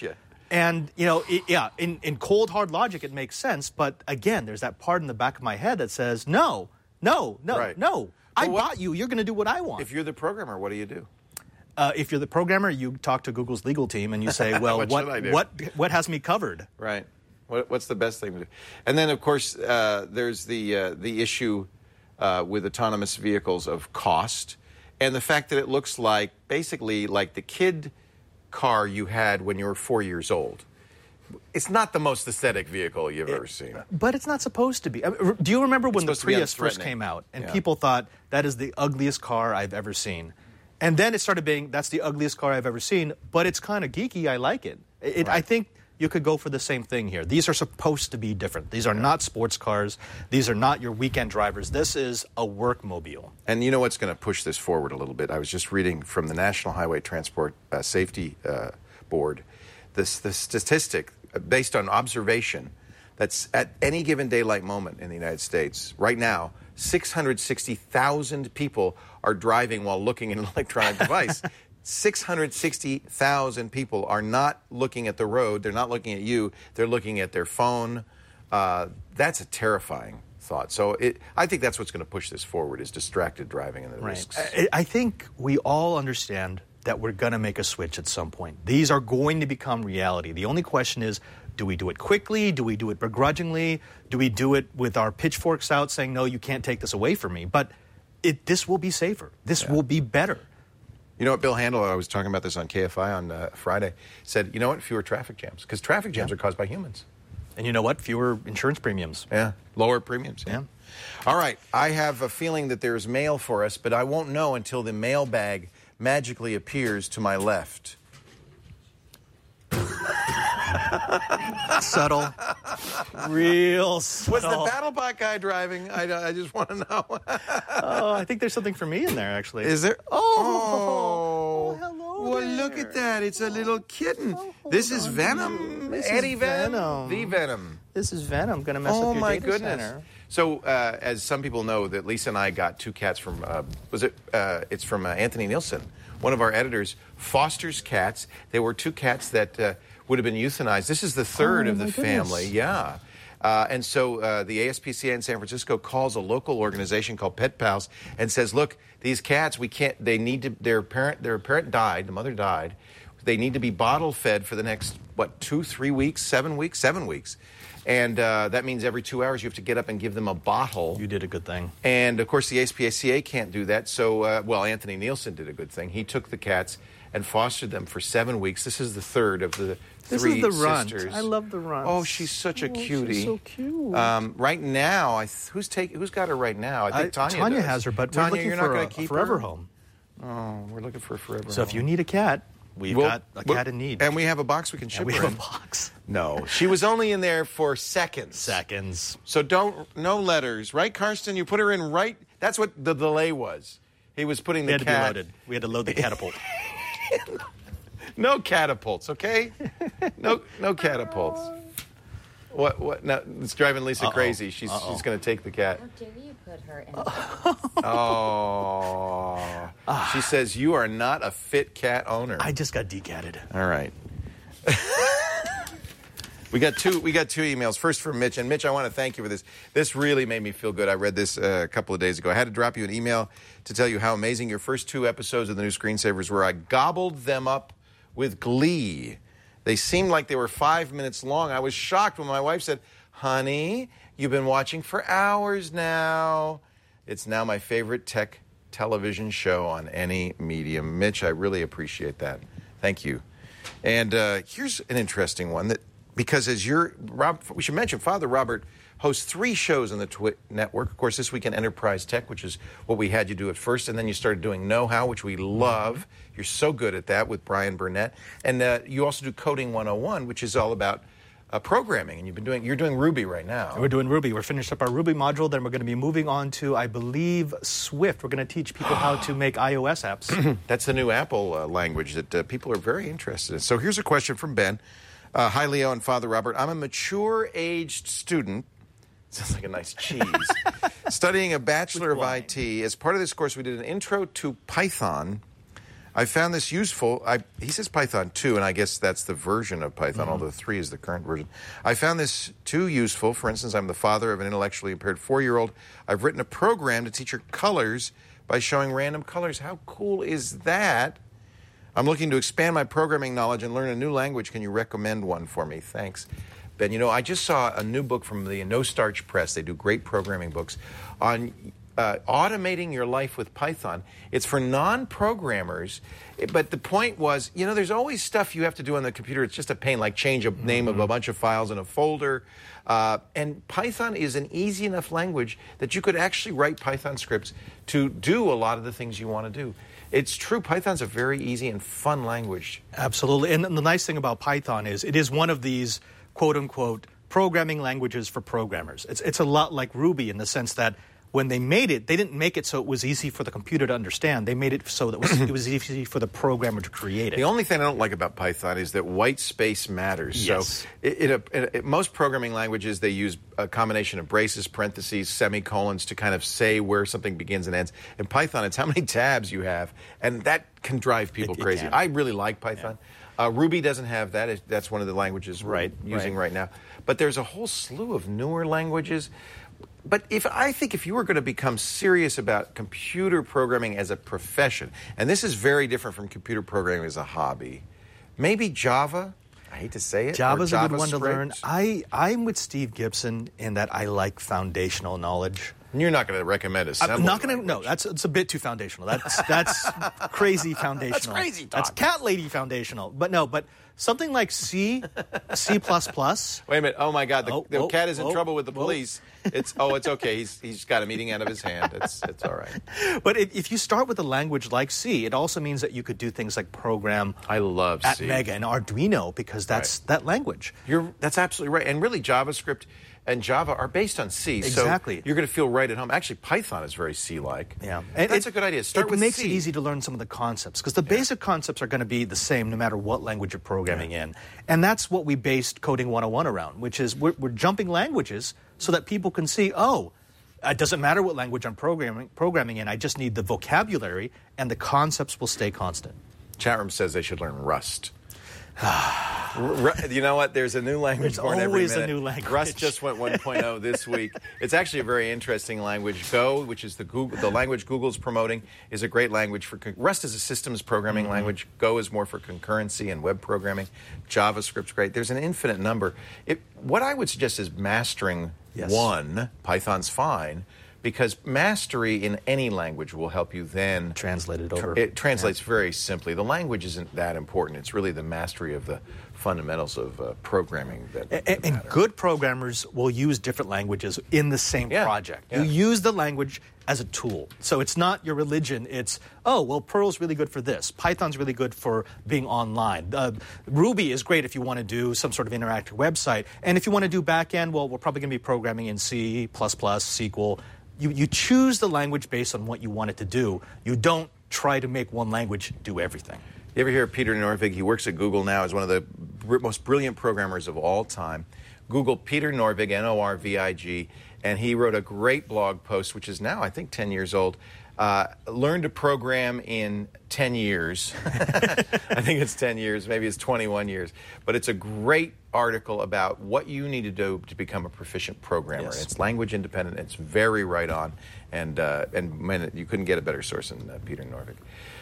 And, you know, it, yeah, in, in cold, hard logic, it makes sense. But again, there's that part in the back of my head that says, no, no, no, Right. no. I what- bought you. You're going to do what I want. If you're the programmer, what do you do? Uh, if you're the programmer, you talk to Google's legal team and you say, well, What what, should I do? what, what has me covered? Right. What, what's the best thing to do? And then, of course, uh, there's the uh, the issue uh, with autonomous vehicles of cost and the fact that it looks like basically like the kid car you had when you were four years old. It's not the most aesthetic vehicle you've ever seen. But it's not supposed to be. I mean, do you remember when the supposed to be Prius first unthreatening. came out and Yeah. people thought that is the ugliest car I've ever seen? And then it started being, that's the ugliest car I've ever seen, but it's kind of geeky. I like it. it I think you could go for the same thing here. These are supposed to be different. These are not sports cars. These are not your weekend drivers. This is a workmobile. And you know what's going to push this forward a little bit? I was just reading from the National Highway Transport uh, Safety uh, Board this the statistic uh, based on observation that's at any given daylight moment in the United States right now, six hundred sixty thousand people are driving while looking at an electronic device. six hundred sixty thousand people are not looking at the road. They're not looking at you. They're looking at their phone. Uh, that's a terrifying thought. So it, I think that's what's going to push this forward is distracted driving and the risks. I, I think we all understand that we're going to make a switch at some point. These are going to become reality. The only question is, do we do it quickly? Do we do it begrudgingly? Do we do it with our pitchforks out saying, no, you can't take this away from me? But it, this will be safer. This will be better. You know what, Bill Handel, I was talking about this on K F I on uh, Friday, said, you know what, fewer traffic jams, because traffic jams Yeah. are caused by humans. And you know what? Fewer insurance premiums. Yeah, lower premiums. Yeah. All right, I have a feeling that there's mail for us, but I won't know until the mailbag magically appears to my left. Subtle. Real subtle. Was the BattleBot guy driving? I, I just want to know. Oh, I think there's something for me in there, actually. Is there? Oh, oh hello. Well, look at that. It's a little kitten. This is Venom. This Eddie is Venom. Venom. The Venom. This is Venom. Going to mess oh, up your my data goodness. center. So, uh, as some people know, that Lisa and I got two cats from, uh, was it, uh, it's from uh, Anthony Nielsen, one of our editors, Foster's cats. They were two cats that uh, would have been euthanized. This is the third Oh, of the my family. goodness. Yeah. Uh, and so uh, the A S P C A in San Francisco calls a local organization called Pet Pals and says, look, these cats, we can't, they need to, their parent, their parent died, the mother died. They need to be bottle fed for the next, what, two, three weeks, seven weeks, seven weeks. And uh, that means every two hours you have to get up and give them a bottle. You did a good thing. And, of course, the A S P C A can't do that. So, uh, well, Anthony Nielsen did a good thing. He took the cats and fostered them for seven weeks. This is the third of the This three is the runt. sisters. I love the runt. Oh, she's such a Oh, cutie. she's so cute. Um, right now, I th- who's take, who's got her right now? I think I- Tanya Tanya does. has her, but we're Tanya, looking you're for not going a- to a keep forever her? home. Oh, we're looking for a forever So home. if you need a cat, we've We'll- got a we'll- cat in need. And we have a box we can ship And we her have in. a box. No, she was only in there for seconds. Seconds. So don't, no letters. Right, Karsten? You put her in right, that's what the delay was. He was putting We the had to cat. be loaded. We had to load the catapult. No catapults, okay? No, no catapults. What? What? No, it's driving Lisa Uh-oh. crazy. She's Uh-oh. she's going to take the cat. How dare you put her in Oh. She says you are not a fit cat owner. I just got decatted. All right. We got two. We got two emails. First from Mitch, and Mitch, I want to thank you for this. This really made me feel good. I read this uh, a couple of days ago. I had to drop you an email to tell you how amazing your first two episodes of the new Screensavers were. I gobbled them up with glee. They seemed like they were five minutes long. I was shocked when my wife said, "Honey, you've been watching for hours now." It's now my favorite tech television show on any medium. Mitch, I really appreciate that. Thank you. And uh, here's an interesting one that. Because as you're, Rob, we should mention, Father Robert hosts three shows on the Twit network. Of course, this week in Enterprise Tech, which is what we had you do at first, and then you started doing Know How, which we love. You're so good at that with Brian Burnett. And uh, you also do Coding one oh one, which is all about uh, programming. And you've been doing, you're doing Ruby right now. We're doing Ruby. We're finished up our Ruby module. Then we're going to be moving on to, I believe, Swift. We're going to teach people how to make iOS apps. That's the new Apple uh, language that uh, people are very interested in. So here's a question from Ben. Uh, hi, Leo and Father Robert. I'm a mature-aged student. Sounds like a nice cheese. Studying a Bachelor of I T. As part of this course, we did an intro to Python. I found this useful. I, he says Python two, and I guess that's the version of Python, Mm-hmm. although three is the current version. I found this too useful. For instance, I'm the father of an intellectually impaired four-year-old. I've written a program to teach her colors by showing random colors. How cool is that? I'm looking to expand my programming knowledge and learn a new language. Can you recommend one for me? Thanks. Ben, you know, I just saw a new book from the No Starch Press. They do great programming books on uh, automating your life with Python. It's for non-programmers, but the point was, you know, there's always stuff you have to do on the computer. It's just a pain, like change a mm-hmm. name of a bunch of files in a folder. Uh, and Python is an easy enough language that you could actually write Python scripts to do a lot of the things you want to do. It's true, Python's a very easy and fun language. Absolutely. And the nice thing about Python is it is one of these quote-unquote programming languages for programmers. It's, it's a lot like Ruby in the sense that when they made it, they didn't make it so it was easy for the computer to understand. They made it so that it was, it was easy for the programmer to create it. The only thing I don't like about Python is that white space matters. Yes. So in, a, in, a, in most programming languages, they use a combination of braces, parentheses, semicolons to kind of say where something begins and ends. In Python, it's how many tabs you have, and that can drive people It- it crazy. can. I really like Python. Uh, Ruby doesn't have that. It, that's one of the languages we're Right, using right. right now. But there's a whole slew of newer languages. But if I think if you were going to become serious about computer programming as a profession, and this is very different from computer programming as a hobby, maybe Java. I hate to say it. Java's or a good one to learn. JavaScript. I, I'm with Steve Gibson in that I like foundational knowledge. And you're not going to recommend assembly. I'm not going to. No, that's it's a bit too foundational. That's that's crazy foundational. That's crazy That's talk. cat lady foundational. But no, but something like C, C plus plus. Wait a minute. Oh, my God. The, Oh, the oh, cat is in oh, trouble with the oh. police. It's Oh, it's okay. He's He's got a meeting out of his hand. It's, it's all right. But it, if you start with a language like C, it also means that you could do things like program I love at C. Mega and Arduino because that's that language. You're, that's absolutely right. And really, JavaScript and Java are based on C. Exactly. So you're going to feel right at home. Actually, Python is very C-like. Yeah. And that's it, a good idea. Start it with makes C. it easy to learn some of the concepts because the basic concepts are going to be the same no matter what language you're programming Yeah. in. And that's what we based Coding one oh one around, which is we're, we're jumping languages so that people can see, oh, it doesn't matter what language I'm programming, programming in. I just need the vocabulary and the concepts will stay constant. Chat room says they should learn Rust. Ru- you know what? There's a new language There's born every always a minute. new language. Rust just went one point oh this week. It's actually a very interesting language. Go, which is the Google, the language Google's promoting, is a great language for. Con- Rust is a systems programming Mm-hmm. language. Go is more for concurrency and web programming. JavaScript's great. There's an infinite number. It, what I would suggest is mastering Yes. one. Python's fine. Because mastery in any language will help you then Translate it over. It translates very simply. The language isn't that important. It's really the mastery of the fundamentals of uh, programming that, And, that and matter. good programmers will use different languages in the same Yeah, project. yeah. You use the language as a tool. So it's not your religion. It's, oh, well, Perl's really good for this. Python's really good for being online. Uh, Ruby is great if you want to do some sort of interactive website. And if you want to do back-end, well, we're probably going to be programming in C++, S Q L. You, you choose the language based on what you want it to do. You don't try to make one language do everything. You ever hear of Peter Norvig? He works at Google now as one of the br- most brilliant programmers of all time. Google Peter Norvig, N O R V I G, and he wrote a great blog post, which is now, I think, ten years old. Uh, learn to program in ten years. I think it's ten years, maybe it's twenty-one years. But it's a great article about what you need to do to become a proficient programmer. Yes. And it's language independent. It's very right on. And, uh, and man, you couldn't get a better source than uh, Peter Norvig.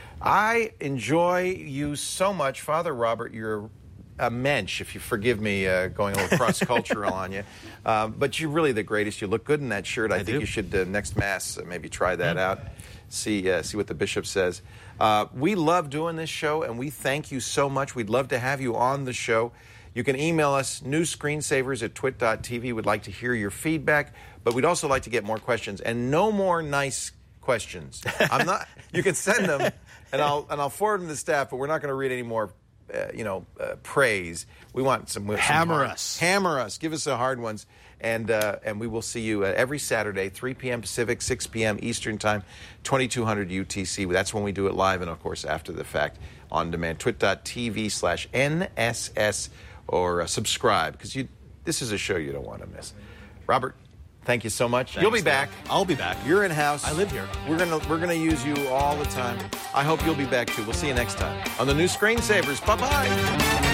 I enjoy you so much. Father Robert, you're a mensch, if you forgive me uh, going a little cross-cultural on you. Um, but you're really the greatest. You look good in that shirt. I, I think do. you should, uh, next Mass, uh, maybe try that out. See uh, see what the bishop says. Uh, we love doing this show, and we thank you so much. We'd love to have you on the show. You can email us, newscreensavers at twit dot t v. We'd like to hear your feedback, but we'd also like to get more questions. And no more nice questions. I'm not. You can send them, and I'll and I'll forward them to the staff, but we're not going to read any more Uh, you know, uh, praise. We want some, some Hammer hard, us. hammer us. Give us the hard ones, and uh, and we will see you uh, every Saturday, three p.m. Pacific, six p.m. Eastern Time, twenty-two hundred U T C. That's when we do it live, and of course after the fact on demand. twit dot t v slash N S S or uh, subscribe because you. This is a show you don't want to miss. Robert, Thank you so much. Thanks, You'll be Dan. back. I'll be back. You're in house. I live here. We're gonna we're gonna use you all the time. I hope you'll be back too. We'll see you next time on the new Screensavers. Bye bye.